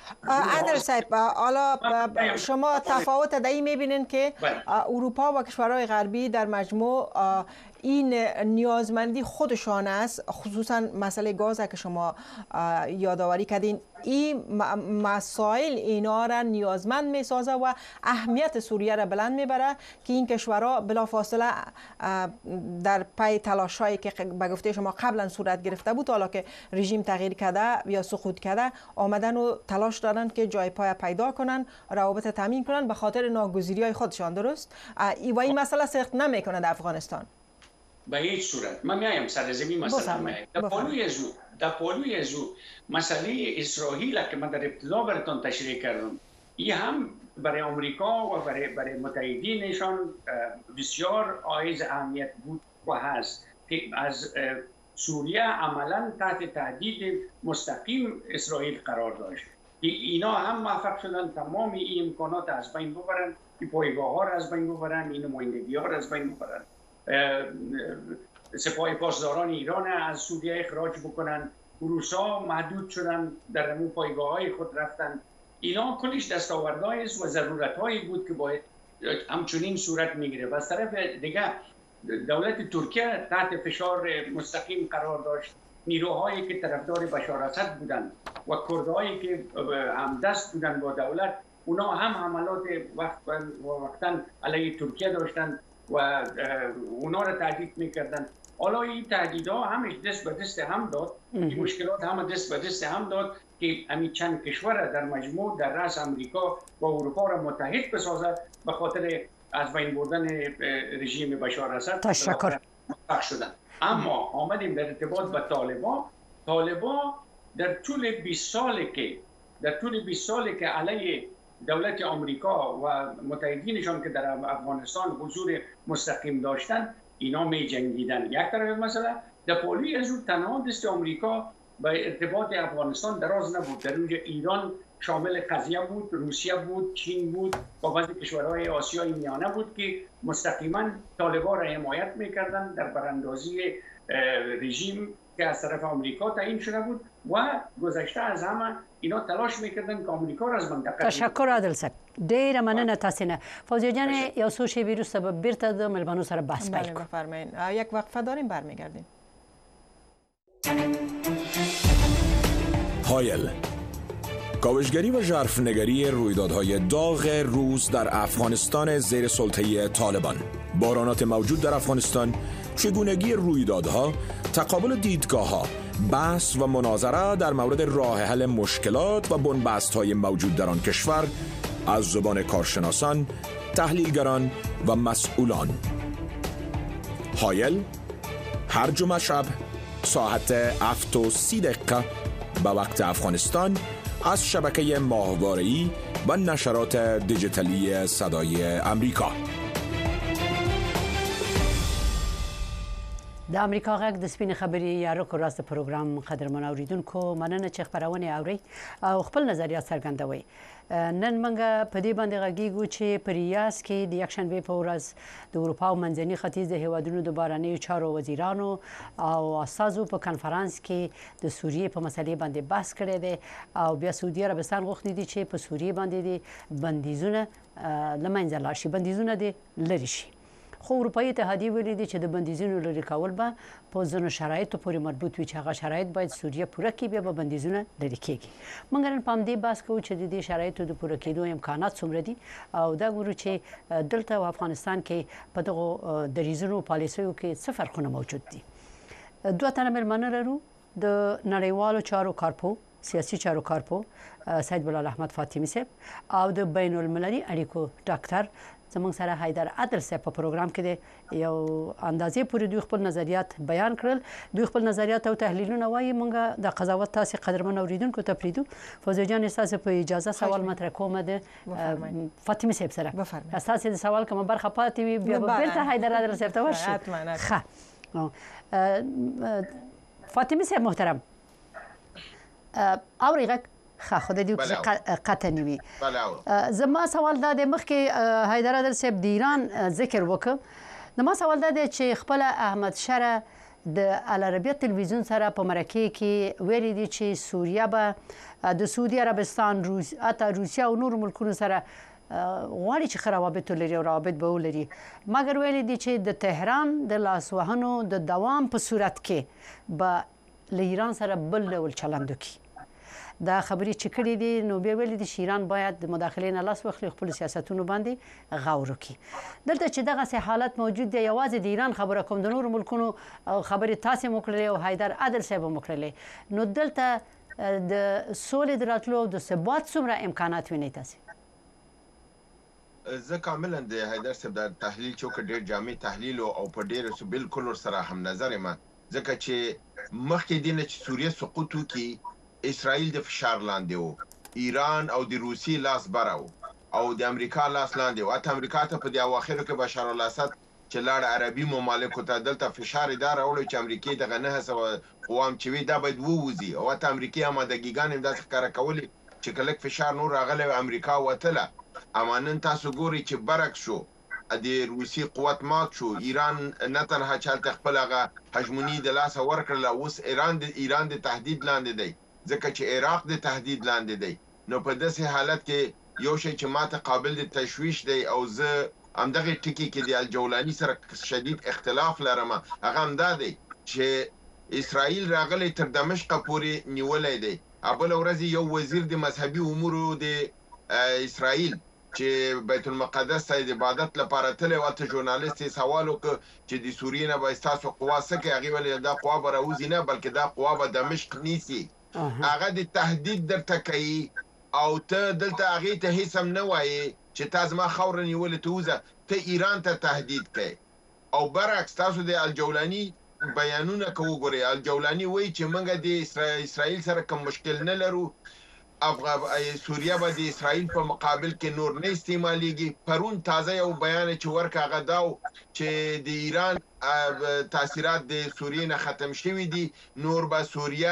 عادل صاحب، حالا شما تفاوت در این میبینین که اروپا و کشورهای غربی در مجموع این نیازمندی خودشان است، خصوصا مسئله گاز که شما یادآوری کردین، این مسائل اینا را نیازمند میسازه و اهمیت سوریه را بلند میبره که این کشورها بلافاصله در پی تلاشایی که به گفته شما قبلا صورت گرفته بود، حالا که رژیم تغییر کرده یا سقوط کرده، آمدن و تلاش دارن که جای پای پیدا کنن، روابط تامین کنن به خاطر ناگزیری های خودشان. درست؟ و این مسئله سخت نمیکنه در افغانستان به هیچ صورت. من میایم سر زمین مسئله میایم در پالوی ازو در پالوی ازو مسئله اسرائیل که من در ابتدا براتون تشریح کردم، این هم برای آمریکا و برای برای متحدینشان بسیار حائز اهمیت بود و هست که از سوریه عملا تحت تهدید مستقیم اسرائیل قرار داشت. اینا هم موفق شدن تمام این امکانات از بین ببرن، این پایگاه ها را از بین ببرن، این نمایندگی ها را از بین ببرن، سپاه پاسداران ایران از سوریه اخراج بکنن، روسا محدود شدن در اون پایگاه های خود رفتن. اینا کلش دستاوردهای و ضرورتهایی بود که باید همچنین صورت میگیره. و از طرف دیگه دولت ترکیه تحت فشار مستقیم قرار داشت. نیروهایی که طرفدار بشار اسد بودن و کردهایی که همدست بودن با دولت، اونا هم حملات وقت و وقتا علیه ترکیه داشتن و اونا را تهدید میکردن. حالا این تهدیدها همش دست به دست هم داد، این مشکلات هم دست به دست هم داد که همین چند کشور در مجموع در رأس امریکا و اروپا را متحد بسازد به خاطر از بین بردن رژیم بشار اسد. تشکر. شدن. اما آمدیم در ارتباط با طالبان. طالبان در طول بیست سالی که در طول بیست سالی که علیه دولت آمریکا و متحدینشان که در افغانستان حضور مستقیم داشتن، اینا می جنگیدن. یک طرف مثلا در پالوی ازو تنها دست آمریکا به ارتباط افغانستان دراز نبود. در اونجا ایران شامل قضیه بود، روسیه بود، چین بود و بعضی کشورهای آسیای میانه بود که مستقیما طالبان را حمایت میکردن در براندازی رژیم که از طرف آمریکا تعیین شده بود و گذشته از همه اینا تلاش میکردن که آمریکا را از منطقه. تشکر عادل صاحب، ډیر مننه تاسو نه. فوزیه جان یو څو شی وروسته به بیرته د ملبانو سره بحث پیل کوو. بفرمایید. یک وقفه داریم، برمیگردیم. هایل، کاوشگری و ژرفنگری رویدادهای داغ روز در افغانستان زیر سلطه طالبان، بحرانات موجود در افغانستان، چگونگی رویدادها، تقابل دیدگاه‌ها، بحث و مناظره در مورد راه حل مشکلات و بنبست‌های موجود در آن کشور از زبان کارشناسان، تحلیلگران و مسئولان. هایل، هر جمعه شب ساعت هفت و سی دقیقه به وقت افغانستان از شبکه ماهواره‌ای و نشرات دیجیتالی صدای امریکا. د امریکا غږ د سپینې خبرې یا رکو راست پروګرام قدرمن اوریدونکو، مننه چې خبرونه اوري او خپل نظریات څرګندوي. نن موږ په دې باندې غږیږو چې په ریاض کې د یکشنبې په ورځ د اروپا او منځني ختیځ د هیوادونو د بهرنیو چارو وزیرانو او استازو په کنفرانس کې د سوریې په مسلې باندې بحث کړی دی او بیا سعودي عربستان غوښتي دي چې په سوریې باندې د بندیزونه له منځه لاړ شي، بندیزونه دې لرې شي. خو اروپایي اتحادیه ویلي دي چې د بندیزونو لرې کول به په ځینو شرایطو پورې مربوط وي چې هغه شرایط باید سوریه پوره کړي، بیا به بندیزونه لرې کېږي. موږ نن په همدې بحث کوو چې د دې شرایطو د پوره کېدو امکانات څومره دي او دا ګورو چې دلته په افغانستان کې په دغو دریځونو پالیسیو کې څه فرقونه موجود دي. دوه تنه مېلمانه لرو، د نړیوالو چارو کارپو سیاسي چارو کارپو سید بلال احمد فاطمی صاحب او د بین المللي اړیکو ډاکټر زموږ سره حیدر عادل صاحب په پروګرام کې دی. یو اندازې پورې دوی خپل نظریات بیان کړل، دوی خپل نظریات او تحلیلونه وایي. موږ د قضاوت تاسې قدرمن اوریدونکو ته پرېږدو. فوزیه جان ستاسو په اجازه سوال مطرح کوم د فاطمه صاحب سره. ستاسو د سوال کومه برخه پاتې وي بیا به بیرته حیدر عادل صاحب ته ورشو. ښه فاطمه صاحب محترم، اوري غږ ښه خدای دې وکړي قطع نه وي. زما سوال دا دی، مخکې حیدر عادل صاحب د ایران ذکر وکړ، نو ما سوال دا دی چې خپله احمد شاه د العربیه تلویزیون سره په مرکه کې ویلي دي چې سوریه به د سعودي عربستان روس اته روسیا او نور ملکونو سره غواړي چې ښه روابط ولري او روابط به ولري مګر ویلي دي چې د تهران د لاسوهنو د دوام په صورت کې به له ایران سره بل ډول چلند وکړي دا خبرې چې کړې دي نو بیا ویلي دي چې ایران باید د مداخلې نه لاس واخلي خپل سیاستونو باندې غور وکړي دلته چې دغسې حالت موجود دی یوازې د ایران خبره کوم د نورو ملکونو خبرې تاسې هم وکړلې او حیدر عادل صاحب هم وکړلې نو دلته د سولې د راتلو او د ثبات څومره امکانات وینئ تاسې زه کاملا د حیدر صاحب د تحلیل چوک ډېر جامع تحلیل او په ډېر بالکل سره هم نظر ما ځکه چې مخکې دینه چې سوریه سقوط وکړي اسرائیل د فشار لاندې وو ایران او د روسي لاس براو او د امریکا لاس لاندې وو اته امریکا ته په د اواخرو کې بشار الاسد چې لاړ عربي ممالکو ته دلته فشار اداره وړو چې امریکای دغه نه هڅه قوام چې وي دا باید ووځي او اته امریکای هم د ګیګان هم داسې ښکاره کولې چې کله فشار نور راغلی امریکا وتله اما نن تاسو ګوري چې برعکس شو د روسي قوت مات شو ایران نه تنها چالت خپل هغه هجمونی د لاسه ورکړله اوس ایران د ایران د تهدید لاندې دی ځکه چې عراق د تهدید لاندې دی نو په داسې حالت کې یو شی چې ماته قابل د تشویش دی او زه همدغه ټکی کې د الجولاني سره شدید اختلاف لرم هغه هم دا دی چې اسرائیل راغلی تر دمشق پورې نیولې دی ابل ورځ یو وزیر د مذهبي امورو د اسرائیل چې بیت المقدس ته د عبادت لپاره تل او ته ژورنالیست سوال وکړ چې د سوریې نه به تاسو قوا سکه هغه ولې دا قوا به راوځي نه بلکې دا قوا به دمشق نیسي هغه د تهدید درته کوي او ته دلته هغه ته هیڅ هم نه وایي چې تاسو ما خور نیولې توزه ته ایران ته تهدید کوي او برعکس تاسو د الجولاني بیانونه کوو ګوري الجولاني وایي چې موږ د اسرائیل سره کوم مشکل نه لرو افغان سوریه به د اسرائیل په مقابل کې نور نه استعماليږي پرون تازه یو بیان چې ورکه غداو چې د ایران تاثیرات د سوریې نه ختم شوي دي نور به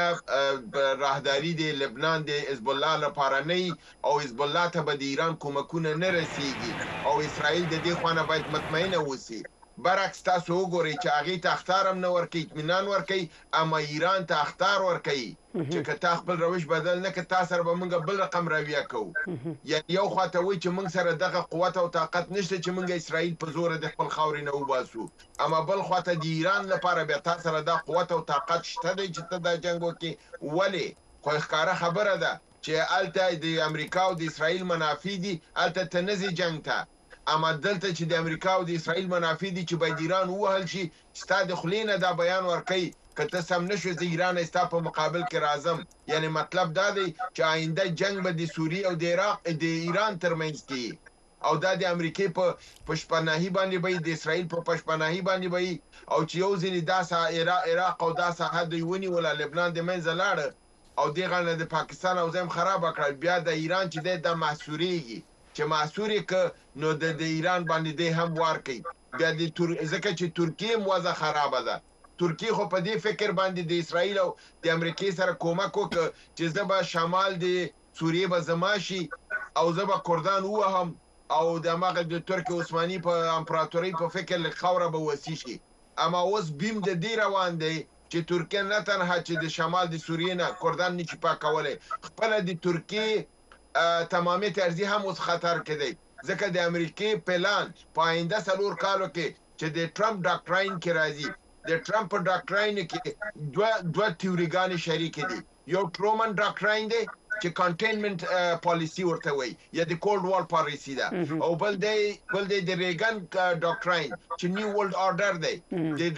سوریه راهداري د لبنان د حزب الله لپاره نه او حزب الله ته به د ایران کومکونه نه رسیږي او اسرائیل د دې خوانه باید مطمئنه وسی برعکس تاسو وګورئ چې هغه ته اختار هم نه ورکي اطمینان ورکي اما ایران ته اختار ورکي چې که تا خپل روش بدل نه که تاسو به موږ بل رقم راویا کوو یعنی یو خواته وي چې موږ سره دغه قوت او طاقت نشته چې موږ اسرائیل په زور د خپل خاورې نه وباسو اما بل خواته د ایران لپاره به تاسو سره د قوت او طاقت شته چې ته د جنگ وکړي ولی خو ښکاره خبره ده چې الته د امریکا او د اسرائیل منافع دي الته تنزي جنگ ته اما دلته چې د امریکا او د اسرائیل منافع دي چې باید ایران وهل شي ستاد خلینه دا بیان ورکي کته سم نشو د ایران استا په مقابل کې راځم یعنی مطلب دا دی چې آینده جنگ به د سوریه او د عراق د ایران ترمنځ کې او دا د امریکای په پښپناهي باندې به د اسرائیل په پښپناهي باندې به او چې یو ځینې داسه عراق او داسه حد یونی ولا لبنان د منځ لاړ او دغه نه د پاکستان او زم خراب کړل بیا د ایران چې د محصوريږي چې محصوري ک نو د ایران باندې د هم وار کوي بیا د تر ځکه چې ترکیه موازه خراب ده ترکیه خو په دې فکر باندې د اسرائیل او د امریکای سره کومک وکړ چې زبا شمال د سوریه به زماشي او زبا کردان وهم او د مغه د ترکیه عثماني په امپراتوري په فکر له خوره به وسی شي اما اوس بیم د دې روان دی چې ترکیه نه تنها چې د شمال د سوریه نه کردان نه چپا کوله خپل د ترکیه تمامي ترځي هم اوس خطر کې دی ځکه د امریکای پلان په آینده څلور کالو کې چې د ټرمپ ډاکټراین کې راځي د ټرمپ ډاکټراین کې دوه دوه تیوریګان شریک دي یو ټرومن ډاکټراین دی چې کنټینمنت پالیسی ورته وي یا د کولډ وار پالیسی ده او بل دی بل دی د ریګن ډاکټراین چې نیو ورلد اورډر دی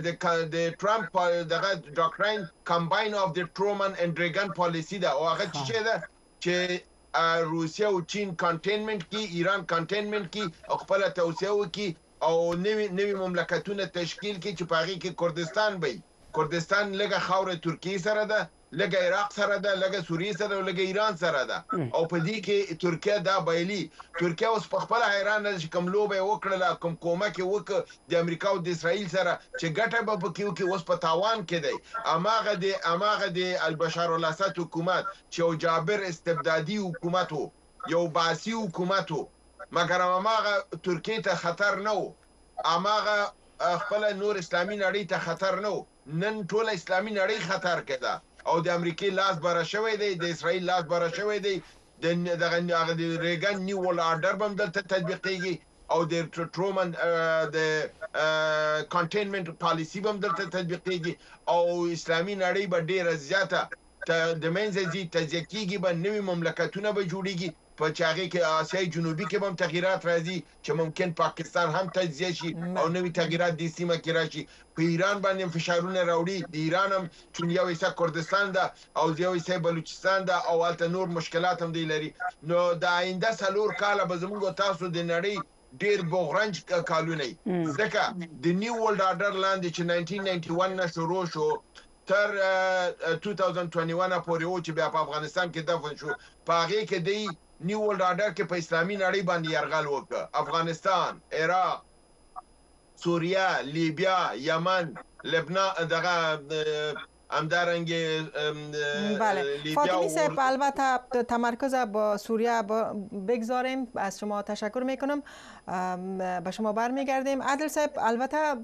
د د ټرمپ دغه ډاکټراین کمباین اف د ټرومن اند ریګن پالیسی ده او هغه چې ده چې روسیا او چین کنټینمنت کې ایران کنټینمنت کې خپل توسعه وکي او نوی نوی مملکتونه تشکیل کې چې پاغي کې کردستان وي کردستان لګه خاور ترکیه سره ده لګه عراق سره ده لګه سوریه سره او لګه ایران سره ده او په دې کې ترکیه دا بایلی ترکیه اوس په خپل حیران ده چې کوم لوبه وکړه کوم کومک وک د امریکا او د اسرائیل سره چې ګټه به پکې وکي اوس په تاوان کې دی اماغه د اماغه د البشار الاسد حکومت چې جابر استبدادي حکومت یو باسی حکومت مګر اماغه ترکیه ته خطر نه و اماغه خپل نور اسلامي نړۍ ته خطر نه و نن ټول اسلامي نړۍ خطر کې ده او د امریکای لاس بره شوی دی، د اسرائیل لاس بره شوی دی، د دغه هغه د ریګن نیو ورلد آرډر به هم دلته تطبیقیږي او د ټرومن د کانټینمنت پالیسی به هم دلته تطبیقیږي او اسلامي نړۍ به ډیره زیاته د منځه ځي، تجزیه کیږي، به نوي مملکتونه به جوړیږي په چې هغې کې آسیای جنوبي کې به هم تغییرات راځي چې ممکن پاکستان هم تجزیه شي او نوي تغییرات دې سیمه کې راشي. په ایران باندې فشارونه راوړي، د ایران هم چون یو حصه کردستان ده او یو حصه بلوچستان ده او هلته نور مشکلات هم دی لري. نو د آینده څلور کاله به زموږ تاسو د نړۍ ډیر بغرنج کالونه وي، ځکه د نیو ورلد آرډر لاندې چې ناینټین نایټي ون نه شروع شو تر دوه هزار او یو پورې و چې بیا په افغانستان کې دفن شو، په هغې کې دی نیو ورلد آرډر کې په اسلامي نړۍ باندې یرغل وکړ. افغانستان، عراق، سوریه، لیبیا، یمن، لبنان، دغه همدارنگه بله. فاطمی صاحب البته تمرکز با سوریه بگذاریم. از شما تشکر میکنم. به شما برمیگردیم. عادل صاحب البته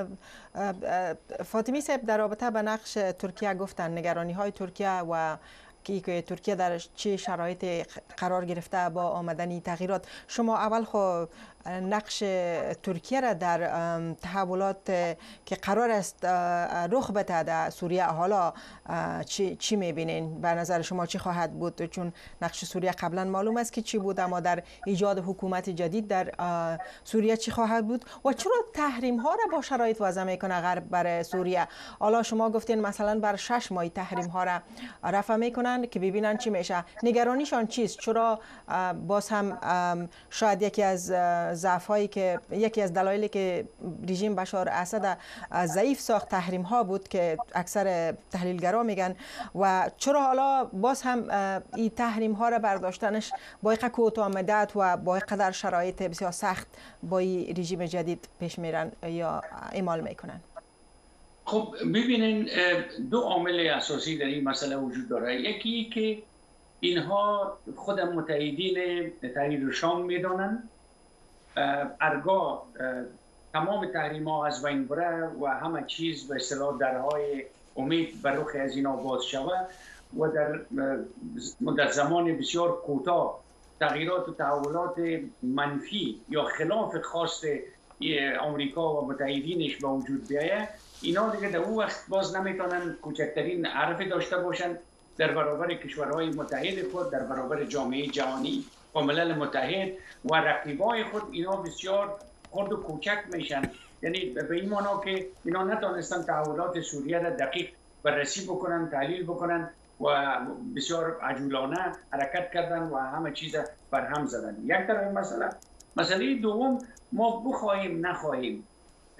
فاطمی صاحب در رابطه به نقش ترکیه گفتن، نگرانی های ترکیه و که ترکیه در چه شرایطی قرار گرفته با آمدن تغییرات. شما اول خو نقش ترکیه را در تحولات که قرار است رخ بده در سوریه حالا چی, چی میبینین؟ به نظر شما چی خواهد بود؟ چون نقش سوریه قبلا معلوم است که چی بود، اما در ایجاد حکومت جدید در سوریه چی خواهد بود و چرا تحریم ها را با شرایط وضع میکنه غرب بر سوریه؟ حالا شما گفتین مثلا بر شش ماه تحریم ها را رفع میکنن که ببینن چی میشه. نگرانیشان چیست؟ چرا باز هم شاید یکی از ضعفایی که یکی از دلایلی که رژیم بشار اسد ضعیف ساخت تحریم ها بود که اکثر تحلیلگرا میگن، و چرا حالا باز هم این تحریم ها را برداشتنش با اینقدر کوتاه مدت و با اینقدر شرایط بسیار سخت با این رژیم جدید پیش میرن یا اعمال میکنن؟ خب ببینین دو عامل اساسی در این مسئله وجود داره. یکی که اینها خود متحدین تحریر شام میدانند، ارگاه تمام تحریم ها از بین بره و همه چیز به اصطلاح درهای امید بر رخ از اینا باز شود و در مدت زمان بسیار کوتاه تغییرات و تحولات منفی یا خلاف خواست آمریکا و متحدینش به وجود بیاید، اینا دیگه در اون وقت باز نمیتونن کوچکترین حرف داشته باشن در برابر کشورهای متحد خود، در برابر جامعه جهانی و ملل متحد و رقیبای خود. اینا بسیار خرد و کوچک میشن، یعنی به این معنا که اینا نتونستن تحولات سوریه را دقیق بررسی بکنن، تحلیل بکنن و بسیار عجولانه حرکت کردن و همه چیز بر هم زدن. یک طرف مسئله. مسئله دوم، ما بخواهیم نخواهیم،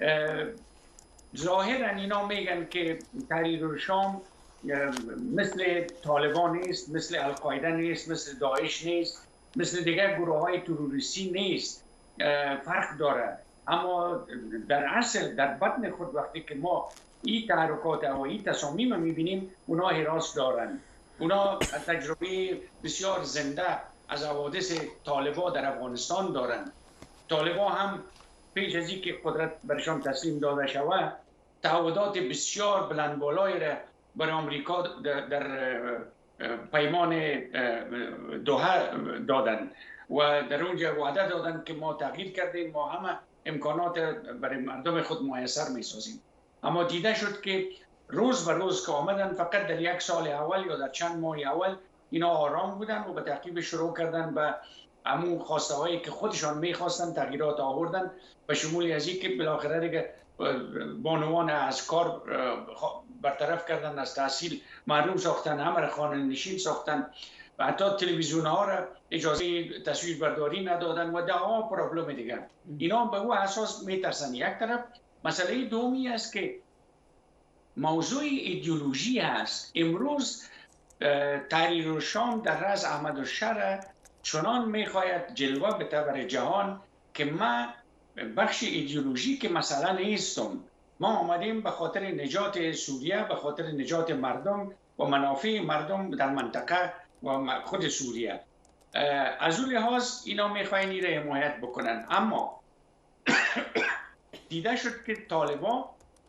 ظاهرا اینا میگن که تحریر شام مثل طالبان نیست، مثل القاعده نیست، مثل داعش نیست، مثل دیگر گروه های تروریستی نیست، فرق داره. اما در اصل در بطن خود وقتی که ما این تحرکات و این تصامیم میبینیم، اونا حراس دارن. اونا تجربه بسیار زنده از حوادث طالبان در افغانستان دارن. طالبان هم پیش از اینکه قدرت برشان تسلیم داده شود، تعهدات بسیار بلند بالایی را برای آمریکا در پیمان دوحه دادن و در اونجا وعده دادن که ما تغییر کردیم، ما همه امکانات برای مردم خود میسر میسازیم. اما دیده شد که روز به روز که آمدن، فقط در یک سال اول یا در چند ماه اول اینا آرام بودن و به تعقیب شروع کردن به همون خواسته هایی که خودشان میخواستن تغییرات آوردن، به شمول از این که بالاخره دیگه بانوان از کار برطرف کردن، از تحصیل محروم ساختن، همه را خانه نشین ساختن و حتی تلویزیون ها را اجازه تصویر برداری ندادن و ده ها پرابلم دیگر. اینا به او اساس میترسن. یک طرف. مسئله دومی است که موضوع ایدئولوژی است. امروز تحریر شام در رأس احمدالشاه چنان میخواید جلوه بده برای جهان که ما بخش ایدئولوژی که مثلا نیستم. ما آمدیم به خاطر نجات سوریه، به خاطر نجات مردم و منافع مردم در منطقه و خود سوریه. از اون لحاظ اینا میخواین این را حمایت بکنن. اما دیده شد که طالبان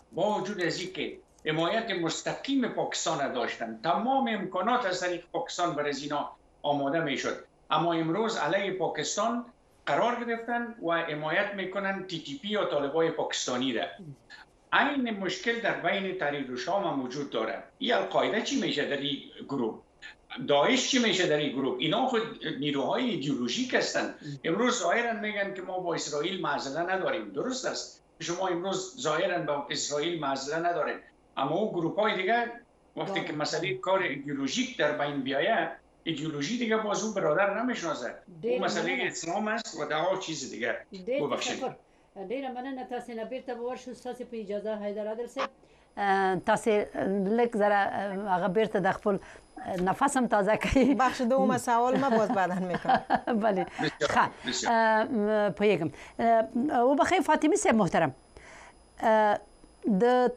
با وجود از اینکه حمایت مستقیم پاکستان داشتن، تمام امکانات از طریق پاکستان برای اینا آماده میشد، اما امروز علیه پاکستان قرار گرفتن و حمایت میکنن تی تی پی یا طالبای پاکستانی را. این مشکل در بین تحریک الشام هم وجود داره. این القاعده چی میشه در این گروه؟ داعش چی میشه در این گروه؟ اینا خود نیروهای ایدئولوژیک هستند. امروز ظاهرا میگن که ما با اسرائیل معضله نداریم. درست است، شما امروز ظاهرا با اسرائیل معضله نداریم، اما اون گروه های دیگه وقتی که مسئله کار ایدئولوژیک در بین بیایه، ایدئولوژی دیگه باز اون برادر نمیشناسه. اون مسئله اسلام است و ده چیز دیگه. ببخشید. ډیره مننه. تاسو نه بیرته به ورشو. تاسو په اجازه حیدر عادل صاحب، تاسو لږ زره هغه بیرته د خپل نفس هم تازه کوي. بخش دوم سوال ما باز بعداً میکنم. بله ښه پوهیږم. وبخښئ فاطمه صاحب محترم، د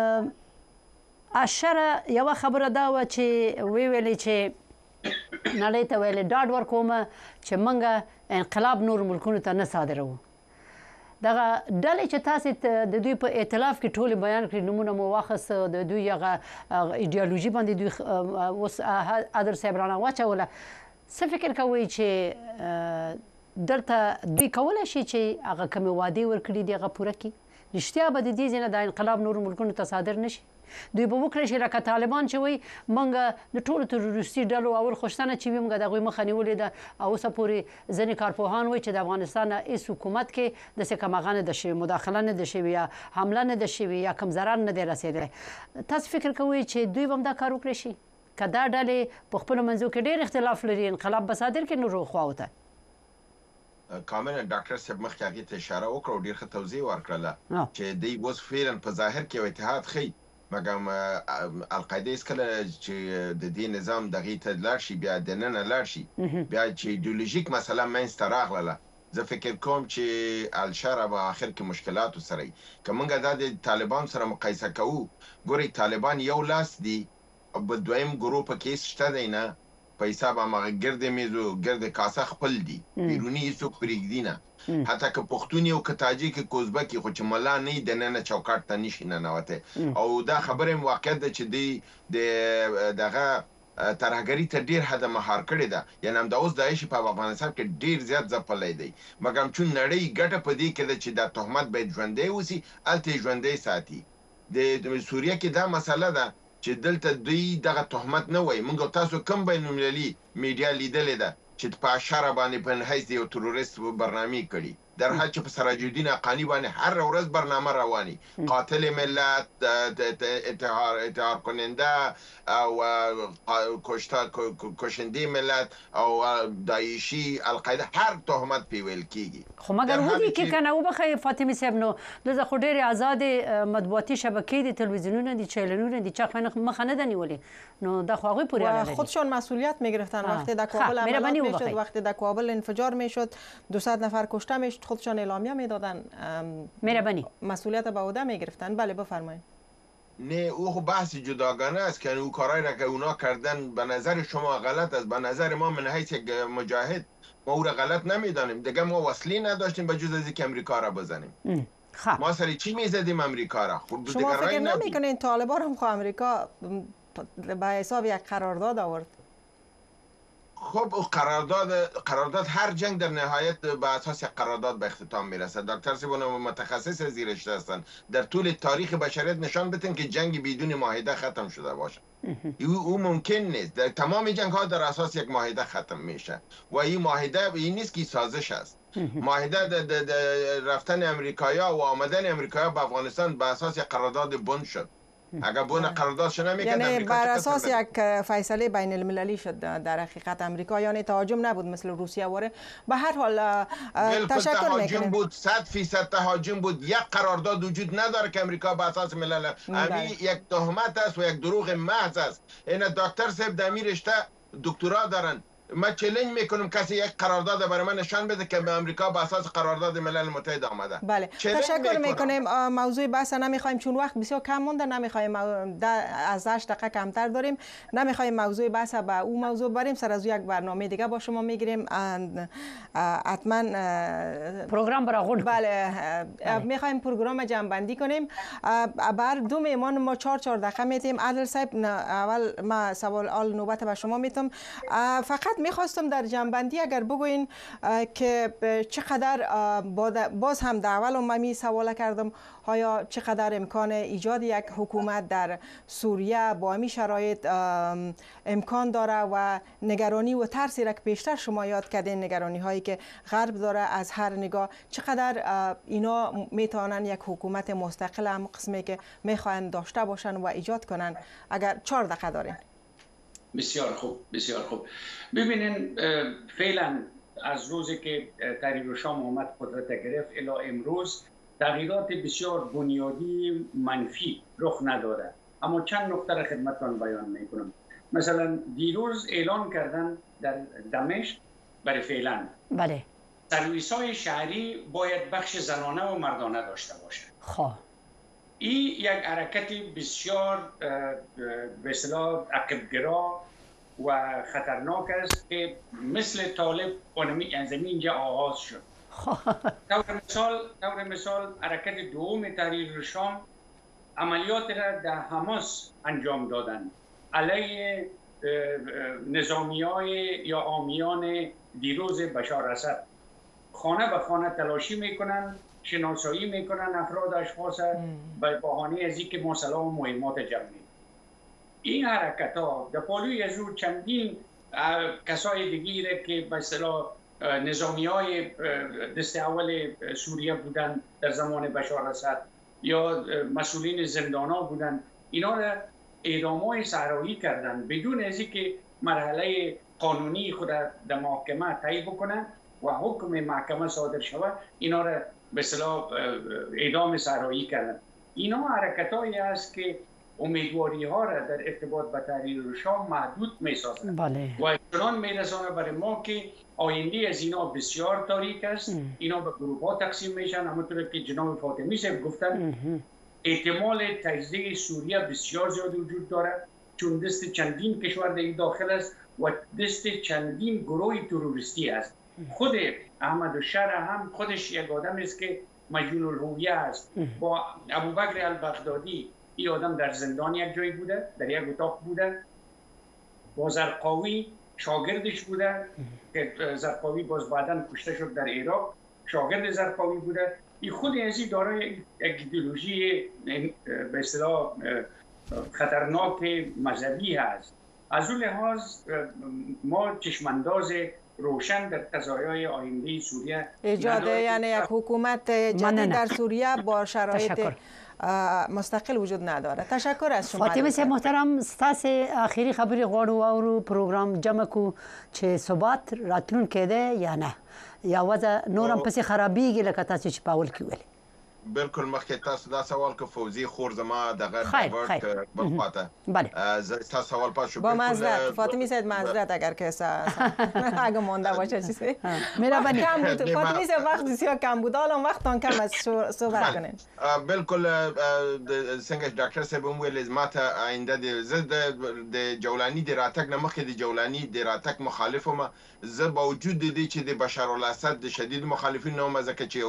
اشره یوه خبره دا وه چې وی ویلې چې نړۍ ته ویلې ډاډ ورکوم چې موږ انقلاب نور ملکونو ته نه صادروو. دغه ډلې چې تاسو د دوی په ائتلاف کې ټول بیان کړي، نمونه مو واخیست، د دوی هغه ایډیالوژي باندې دوی اوس عادل صاحب رانه واچوله. څه فکر کوئ چې دلته دوی کولی شي چې هغه کومې وعدې ورکړي دي هغه پوره کړي؟ رښتیا به د دې ځای نه د انقلاب نورو ملکونو ته صادر نه شي؟ دوی به وکړی شي لکه طالبان چې وایي موږ د ټولو تروریستي ډلو اول خوشتنه چې وي موږ د هغوی مخه نیولې ده، او اوسه پورې ځینې کارپوهان وایي چې د افغانستان نه هېڅ حکومت کې داسې کوم هغه نه ده شوې، مداخله نه ده شوې یا حمله نه ده شوې یا کوم ضرر نه دی رسېدلی. تاسو فکر کوئ چې دوی به هم دا کار وکړی شي که دا ډلې په خپلو منځو کې ډېر اختلاف لري، انقلاب به صادر کړي نورو خواو ته؟ کاملا ډاکټر صاحب مخکې هغې ته اشاره وکړه او ډېر ښه توضیح ورکړله چې دوی اوس فعلا په ظاهر کې یو اتحاد ښیي، مګر القاعده هېڅکله چې د دې نظام دغې ته لاړ شي بیا دننه لاړ شي، بیا چې ایډیولوژیک مسله منځته راغله، زه فکر کوم چې الشره به آخر کې مشکلاتو سره وي. که موږ دا د طالبان سره مقایسه کوو، ګورئ طالبان یو لاس دي، دویم ګروپ پکې هېڅ شته دی نه، په حساب هماغه ګرد میز و ګرد کاسه خپل دي، بیروني هېڅوک پرېږدي نه، حتی که پښتون یو که تاجک که ازبک خو چې ملا نه وي دننه چوکاټ ته نشي ننوتی. او دا خبره هم واقعیت ده چې دوی د دغه ترهګري ته ډېر حده مهار کړې ده، یعنې همدا اوس داعش په افغانستان کې ډېر زیات ځپلی دی، مګر چون نړۍ ګټه په دې کې ده چې دا تهمت باید ژوندی اوسي، هلته یې ژوندی ساتي. د سوریه کې دا مسله ده چې دلته دوی دغه تهمت نه وایي. موږ تاسو کوم بین المللي میډیا لیدلې ده چې په اشاره باندې په حیث د یو تروریست برنامې کړي، در حال چې په سراج الدین حقاني باندې هر ورځ برنامه رواني، قاتل ملت، انتحار کننده او کشنده ملت او داعشي القاعده هر تهمت پې ویل کېږي. خو مګر ودې کې که نه وبښئ فاطمه صاحب، نو دلته خو ډېرې ازادې مطبوعاتي شبکې دي، تلویزیونونه دي، چینلونه دي، چا مخه نه ده نیولې، نو دا خو هغوی پورې اړه لري. خودشون مسئولیت میگرفتن وقتی در کابل عملیات میشد، وقتی در کابل انفجار میشد، دویست نفر کشته میشد، خودشان اعلامیه میدادن، مهربانی مسئولیت به عهده میگرفتن. بله بفرمایید. نه او خب بحث جداگانه است که او کارهایی را که اونا کردن به نظر شما غلط است، به نظر ما من حیث یک مجاهد ما او را غلط نمیدانیم. دیگه ما وسیله نداشتیم به جز از اینکه امریکا را بزنیم. ما سر چی میزدیم امریکا را؟ خب شما فکر نمیکنین طالبان هم خو امریکا به حساب یک قرارداد آورد؟ خب قرارداد قرارداد هر جنگ در نهایت به اساس قرارداد به اختتام میرسه. دکتر سیبون متخصص از این رشته هستند. در طول تاریخ بشریت نشان بدن که جنگ بدون معاهده ختم شده باشه. او ممکن نیست. در تمام جنگ ها در اساس یک معاهده ختم میشه و این معاهده این نیست که سازش است. معاهده رفتن امریکایی‌ها و آمدن امریکایی‌ها به افغانستان به اساس قرارداد بن شد. اگر بون قرارداد شده نمیکرد، یعنی بر اساس یک فیصله بین المللی شد در حقیقت امریکا، یعنی تهاجم نبود مثل روسیه واره. به هر حال تشکر میکنم. بود صد فیصد تهاجم بود. یک قرارداد وجود نداره که امریکا به اساس ملل، همین یک تهمت است و یک دروغ محض است. این دکتر صاحب در می رشته دکترا دارن، من چالش میکنم کسی یک قرارداد برای من نشان بده که به امریکا به اساس قرارداد ملل متحد آمده. بله تشکر میکنیم. موضوع بحث نمیخوایم چون وقت بسیار کم مونده، نمیخوایم از هشت دقیقه کمتر داریم، نمیخوایم موضوع بحث به او موضوع بریم. سر از یک برنامه دیگه با شما میگیریم. حتما پروگرام برای خود. بله میخوایم پروگرام جمع‌بندی کنیم. بر دو میمان ما چهار چهار دقیقه میتیم. عادل صاحب اول ما سوال آل نوبت به شما میتم. فقط میخواستم در جمع‌بندی اگر بگوین که چقدر باز هم در اول من می سوال کردم آیا چقدر امکان ایجاد یک حکومت در سوریه با همین شرایط امکان داره و نگرانی و ترسی را که بیشتر شما یاد کردین، نگرانی هایی که غرب داره از هر نگاه، چقدر اینا میتونن یک حکومت مستقل هم قسمی که میخواین داشته باشن و ایجاد کنن؟ اگر چهار دقیقه دارین. بسیار خوب بسیار خوب. ببینین فعلا از روزی که تحریر شام اومد قدرت گرفت الی امروز تغییرات بسیار بنیادی منفی رخ نداده، اما چند نکته را خدمتتان بیان میکنم. مثلا دیروز اعلان کردن در دمشق برای فعلا بله سرویس‌های شهری باید بخش زنانه و مردانه داشته باشه. خب این یک حرکت بسیار به اصطلاح عقب‌گرا و خطرناک است که مثل طالب از اینجا آغاز شد. طور مثال طور مثال حرکت دوم تحریر شام عملیات را در حماس انجام دادن علیه نظامیای یا عامیان دیروز بشار اسد. خانه به خانه تلاشی میکنن، شناسایی میکنن افراد اشخاص به بهانه از اینکه ما سلاح و مهمات جمعی. این حرکت ها در پالوی از او چندین کسای دیگری که به اصطلاح نظامی های دست اول سوریه بودن در زمان بشار اسد یا مسئولین زندان ها بودن، اینا را اعدام های صحرایی کردن بدون از اینکه مرحله قانونی خود در محکمه طی بکنن و حکم محکمه صادر شود، اینا را به اصطلاح اعدام صحرایی کردن. اینا حرکت هایی است که امیدواری ها را در ارتباط با تحریر شام محدود می سازند. بله. و چنان می رسانه برای ما که آینده از اینا بسیار تاریک است. ام. اینا به گروه ها تقسیم میشن. همونطور که جناب فاطمی صاحب گفتن ام. احتمال تجزیه سوریه بسیار زیاد وجود داره، چون دست چندین کشور در این داخل است و دست چندین گروه تروریستی است. خود احمد الشرع هم خودش یک آدم است که مجهول الهویه است. با ابوبکر البغدادی این آدم در زندان یک جایی بوده، در یک اتاق بوده. با زرقاوی شاگردش بوده که زرقاوی باز بعداً کشته شد در عراق، شاگرد زرقاوی بوده. این خود ازی دارای یک ایدئولوژی به اصطلاح خطرناک مذهبی هست. از اون لحاظ ما چشمانداز روشن در قضایای آینده سوریه ایجاد یعنی یک حکومت جدید در سوریه با شرایط مستقل وجود نداره. تشکر از شما. فاطمه صاحب محترم، ستاسو اخیری خبري غواړو او پروګرام جمع کو چې ثبات راتلون کېده یا نه یا وضع نورم پسې خرابېږي لکه تاسو چې پاول کې ویل. بالکل مخکې تاسو دا سوال که فوزي خور زما دغه ورک بلخواته بله تاسو سوال پاس شو. با معذرت فاطمی صاحب، معذرت اگر که اگه مونده باشه چیزی مهربانی. کم بود فاطمی صاحب، وقت بسیار کم بود، حالا وقتتون کم است صحبت کنین. بالکل څنګه ډاکټر صاحب هم ویل زماته آینده د زد د جولانی د راتګ نه مخکې د جولانی د راتګ مخالف ما زه باوجود د دې چې د بشار الاسد د شدید مخالفین نوم ځکه چې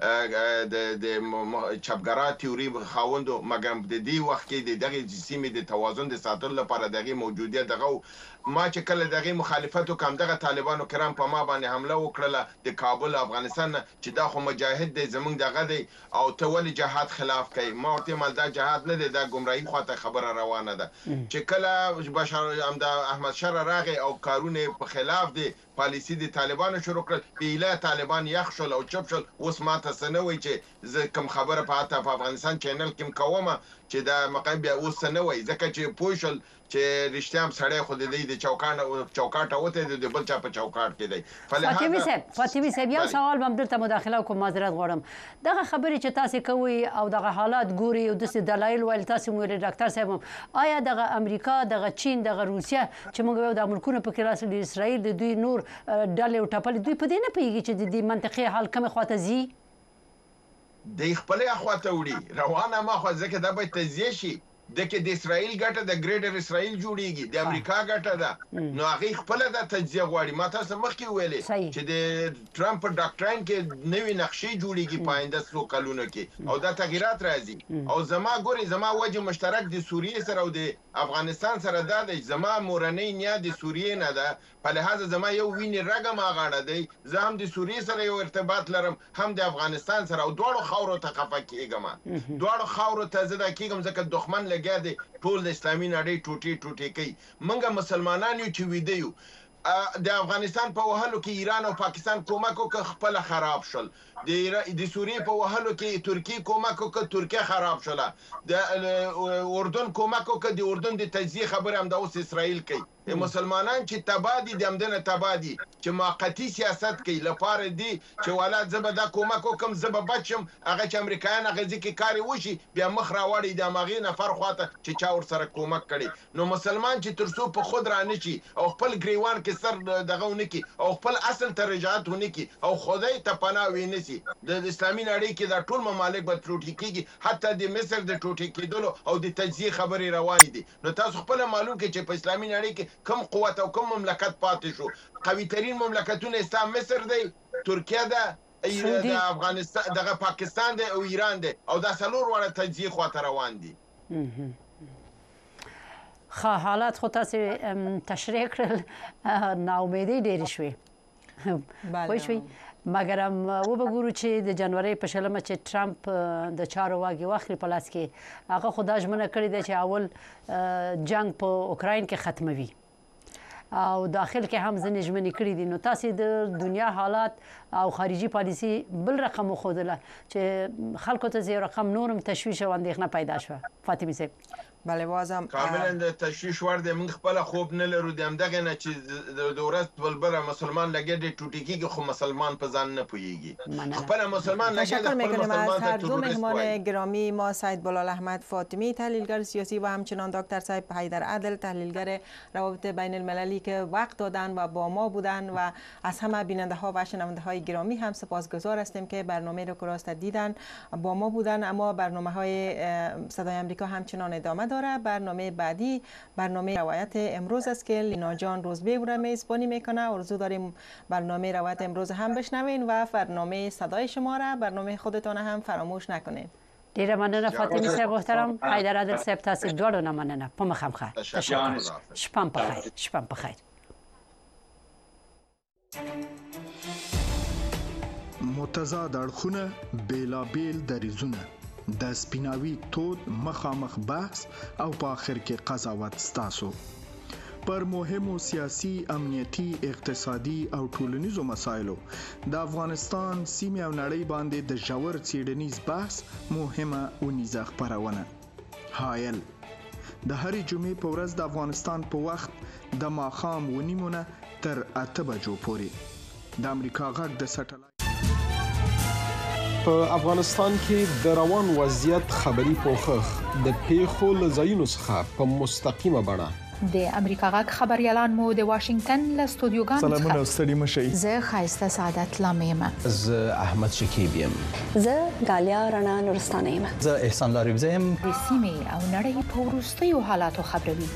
د چپګرا تیوري خاوندو مګم د دې وخت کې د دغه سیمې د توازن د ساتلو لپاره دغه موجودیت دغه ما چې کله دغه مخالفت وکم دغه طالبانو کرام په ما باندې حمله وکړه د کابل افغانستان چې دا خو مجاهد دی زمونږ دغه دی او ته ولې جهاد خلاف کوي؟ ما ورته مال دا جهاد نه دی، دا ګمراهي خواته خبره روانه ده. چې کله بشار امدا احمد شر راغی او کارونه په خلاف دی پالیسی د طالبانو شروع کړل بیله طالبان یخ شول او چپ شل اوس ماته سنوي چې زه کوم خبره په حتی په افغانستان چینل کې کومه چې دا مقام بیا اوس سنوي ځکه چې پوښل چې رښتیا هم سړی خو د دې د چوکاټ چوکاټ اوته د بل چا په چوکاټ کې دی فاطمه صاحب فاطمه صاحب یو سوال هم درته مداخله کوم معذرت غواړم دغه خبرې چې تاسو کوي او دغه حالات ګوري او د دلایل ول تاسو مو ډاکټر صاحب آیا دغه امریکا دغه چین دغه روسیا چې موږ یو د ملکونو په کې راس د اسرائیل د دوی نور ډلې او ټپل دوی په دې نه پیږي چې د دې منطقي حال کوم خواته زی د خپل اخواته وړي روانه ما خو ځکه دا به تزیه شي د کې د اسرائیل ګټه د ګریډر اسرائیل جوړیږي د امریکا ګټه ده نو هغه خپل د تجزیه غواړي ما تاسو مخکې ویلې چې د ټرمپ په ډاکټراین کې نوې نقشې جوړیږي په آینده څو کلونو کې او دا تغیرات راځي او زما ګوري زما وجه مشترک د سوریې سره او د افغانستان سره دا د زما مورنۍ نیا د سوریې نه ده په لحاظ زما یو ویني رګم غاړه دی زه هم د سوریې سره یو ارتباط لرم هم د افغانستان سره او دواړو خاورو ته خفه کېږم دواړو خاورو ته زه دا کېږم ځکه دښمن لګیا دی ټول د اسلامي نړۍ ټوټې ټوټې کوي موږ مسلمانان یو چې ویده یو د افغانستان په وهلو کې ایران او پاکستان کومک وکړ خپل خراب شول د د سوریې په وهلو کې ترکیه کومک وکړ ترکیه خراب شول د اردن کومک وکړ د اردن د تجزیه خبره هم د اوس اسرائیل کوي مسلمانان چې تبادی د امدنه تبادی چې موقتی سیاست کوي لپاره دی چې ولادت زبدا کومک وکم زب بچم هغه چې امریکایان غزي کې کاری وشي بیا مخ راوړي د ماغي نفر خواته چې چا ور سره کومک کړي نو مسلمان چې ترسو په خود را نشي او خپل گریوان کې سر دغه ونکي او خپل اصل ته رجعت ونکي او خدای ته پناه وینسي د اسلامي نړۍ کې دا ټول ممالک به ټوټي کیږي حتی د مصر د ټوټي کېدلو او د تجزیه خبري روان دي نو تاسو خپل معلوم کې چې په اسلامي نړۍ کې کم قوت او کم مملکت پاتې شو قوي ترين مملکتونه اسلام مصر دی ترکیه ده د افغانستان دغه پاکستان دی او ایران دی او دا څلور وړه تجزیه خواته روان دي خا حالات خو تاسو تشریح کړل ناامیدي ډېر شوي وای شوي مګر هم وبګورو چې د جنوري په شلمه چې ټرمپ د چارو واګي واخلي په لاس کې هغه خدای ژمنه کړې ده چې اول جنگ په اوکراین کې ختموي او داخل کې هم ځنې ژمنې کړې دي نو تاسو د دنیا حالات او خارجي پالیسي بل رقم خوده چې خلکو ته زیات رقم نورم تشویش او اندېښنه پیدا شوه فاطمه صاحب بله بازم کاملا د تشویش ور دی موږ خپل خوب نه لرو د همدغه نه چې د ورځ بلبره مسلمان لګي د ټوټی کېږي خو مسلمان په ځان نه پوهیږي خپل مسلمان لګي تشکر میکنم از هر دو مهمان گرامی ما سید بلال احمد فاطمی تحلیلگر سیاسی و همچنان دکتر صاحب حیدر عدل تحلیلگر روابط بین المللی که وقت دادن و با ما بودن و از همه بیننده ها و شنونده های گرامی هم سپاسگزار هستیم که برنامه رو که راست دیدن با ما بودن اما برنامه های صدای آمریکا همچنان ادامه داره برنامه بعدی برنامه روایت امروز است که لینا جان روزبه را میزبانی میکنه آرزو داریم برنامه روایت امروز هم بشنوین و برنامه صدای شما را برنامه خودتان هم فراموش نکنین ډیره مننه فاطمه صاحب محترم حیدر عدل صاحب تاسو دواړو نه مننه په مخام ښه تشکر شپم په خیر شپم په خیر متضاد اړخونه بیلابیل دریزونه د سپیناوي تود مخامخ بحث او په آخر کې قضاوت ستاسو پر مهمو سیاسي امنیتي اقتصادي او ټولنیزو مسایلو د افغانستان سیمه او نړۍ باندې د ژور څېړنیز بحث مهمه ونیزه خپرونه حایل د هرې جمعې په ورځ د افغانستان په وخت د ماښام ونیمونه تر اته بجو پورې د امریکا غږ د سټلایټ په افغانستان کې د روان وضعیت خبري پوښښ د پیښو له ځایونو څخه په مستقیمه بڼه د امریکا غږ خبريالان مو د واشنگټن له استودیوګانو سلامونه ستړي مشي زه خایسته سعادت لامیم زه احمد شکیب یم زه غالیا رڼا نورستانه یم زه احسان لاریبزه یم د سیمې او نړۍ په وروستیو حالاتو خبروي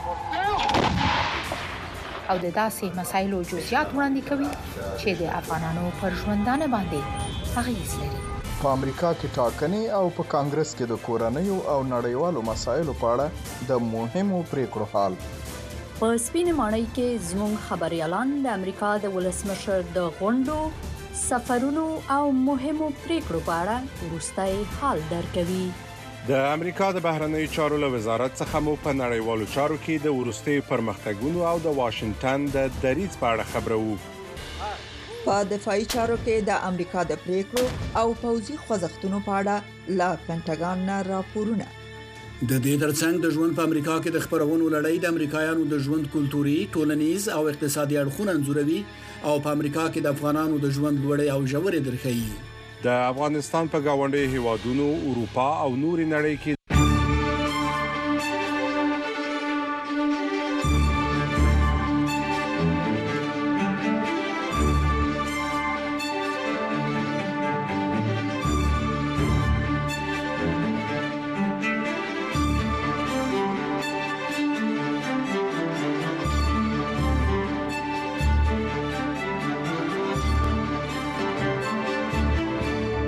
او د داسې مسایلو جزئیات وړاندې کوي چې د افغانانو پر ژوندانه باندې اغیز لري په امریکا کې ټاکنې او په کانګرس کې د کورنیو او نړیوالو مسایلو په اړه د مهمو پریکړو حال په سپینې ماڼۍ کې زموږ خبريالان د امریکا د ولسمشر د غونډو سفرونو او مهمو پریکړو په اړه وروستي حال درکوي د امریکا د بهرنیو چارو له وزارت څخه مو په نړیوالو چارو کې د وروستیو پرمختګونو او د واشنگټن د دریځ په اړه خبرو. په دفاعي چارو کې د امریکا د پریکړو او پوځي خوځښتونو په اړه لا پینټاګان نه راپورونه. د دې ترڅنګ د ژوند په امریکا کې د خبرونو لړۍ د امریکایانو د ژوند کلتوري، ټولنیز او اقتصادي اړخونه انځوروي او په امریکا کې د افغانانو د ژوند لوړې او ژورې درښيي. د افغانستان په گاونډي هیوادونو، اروپا او نوري نړۍ کې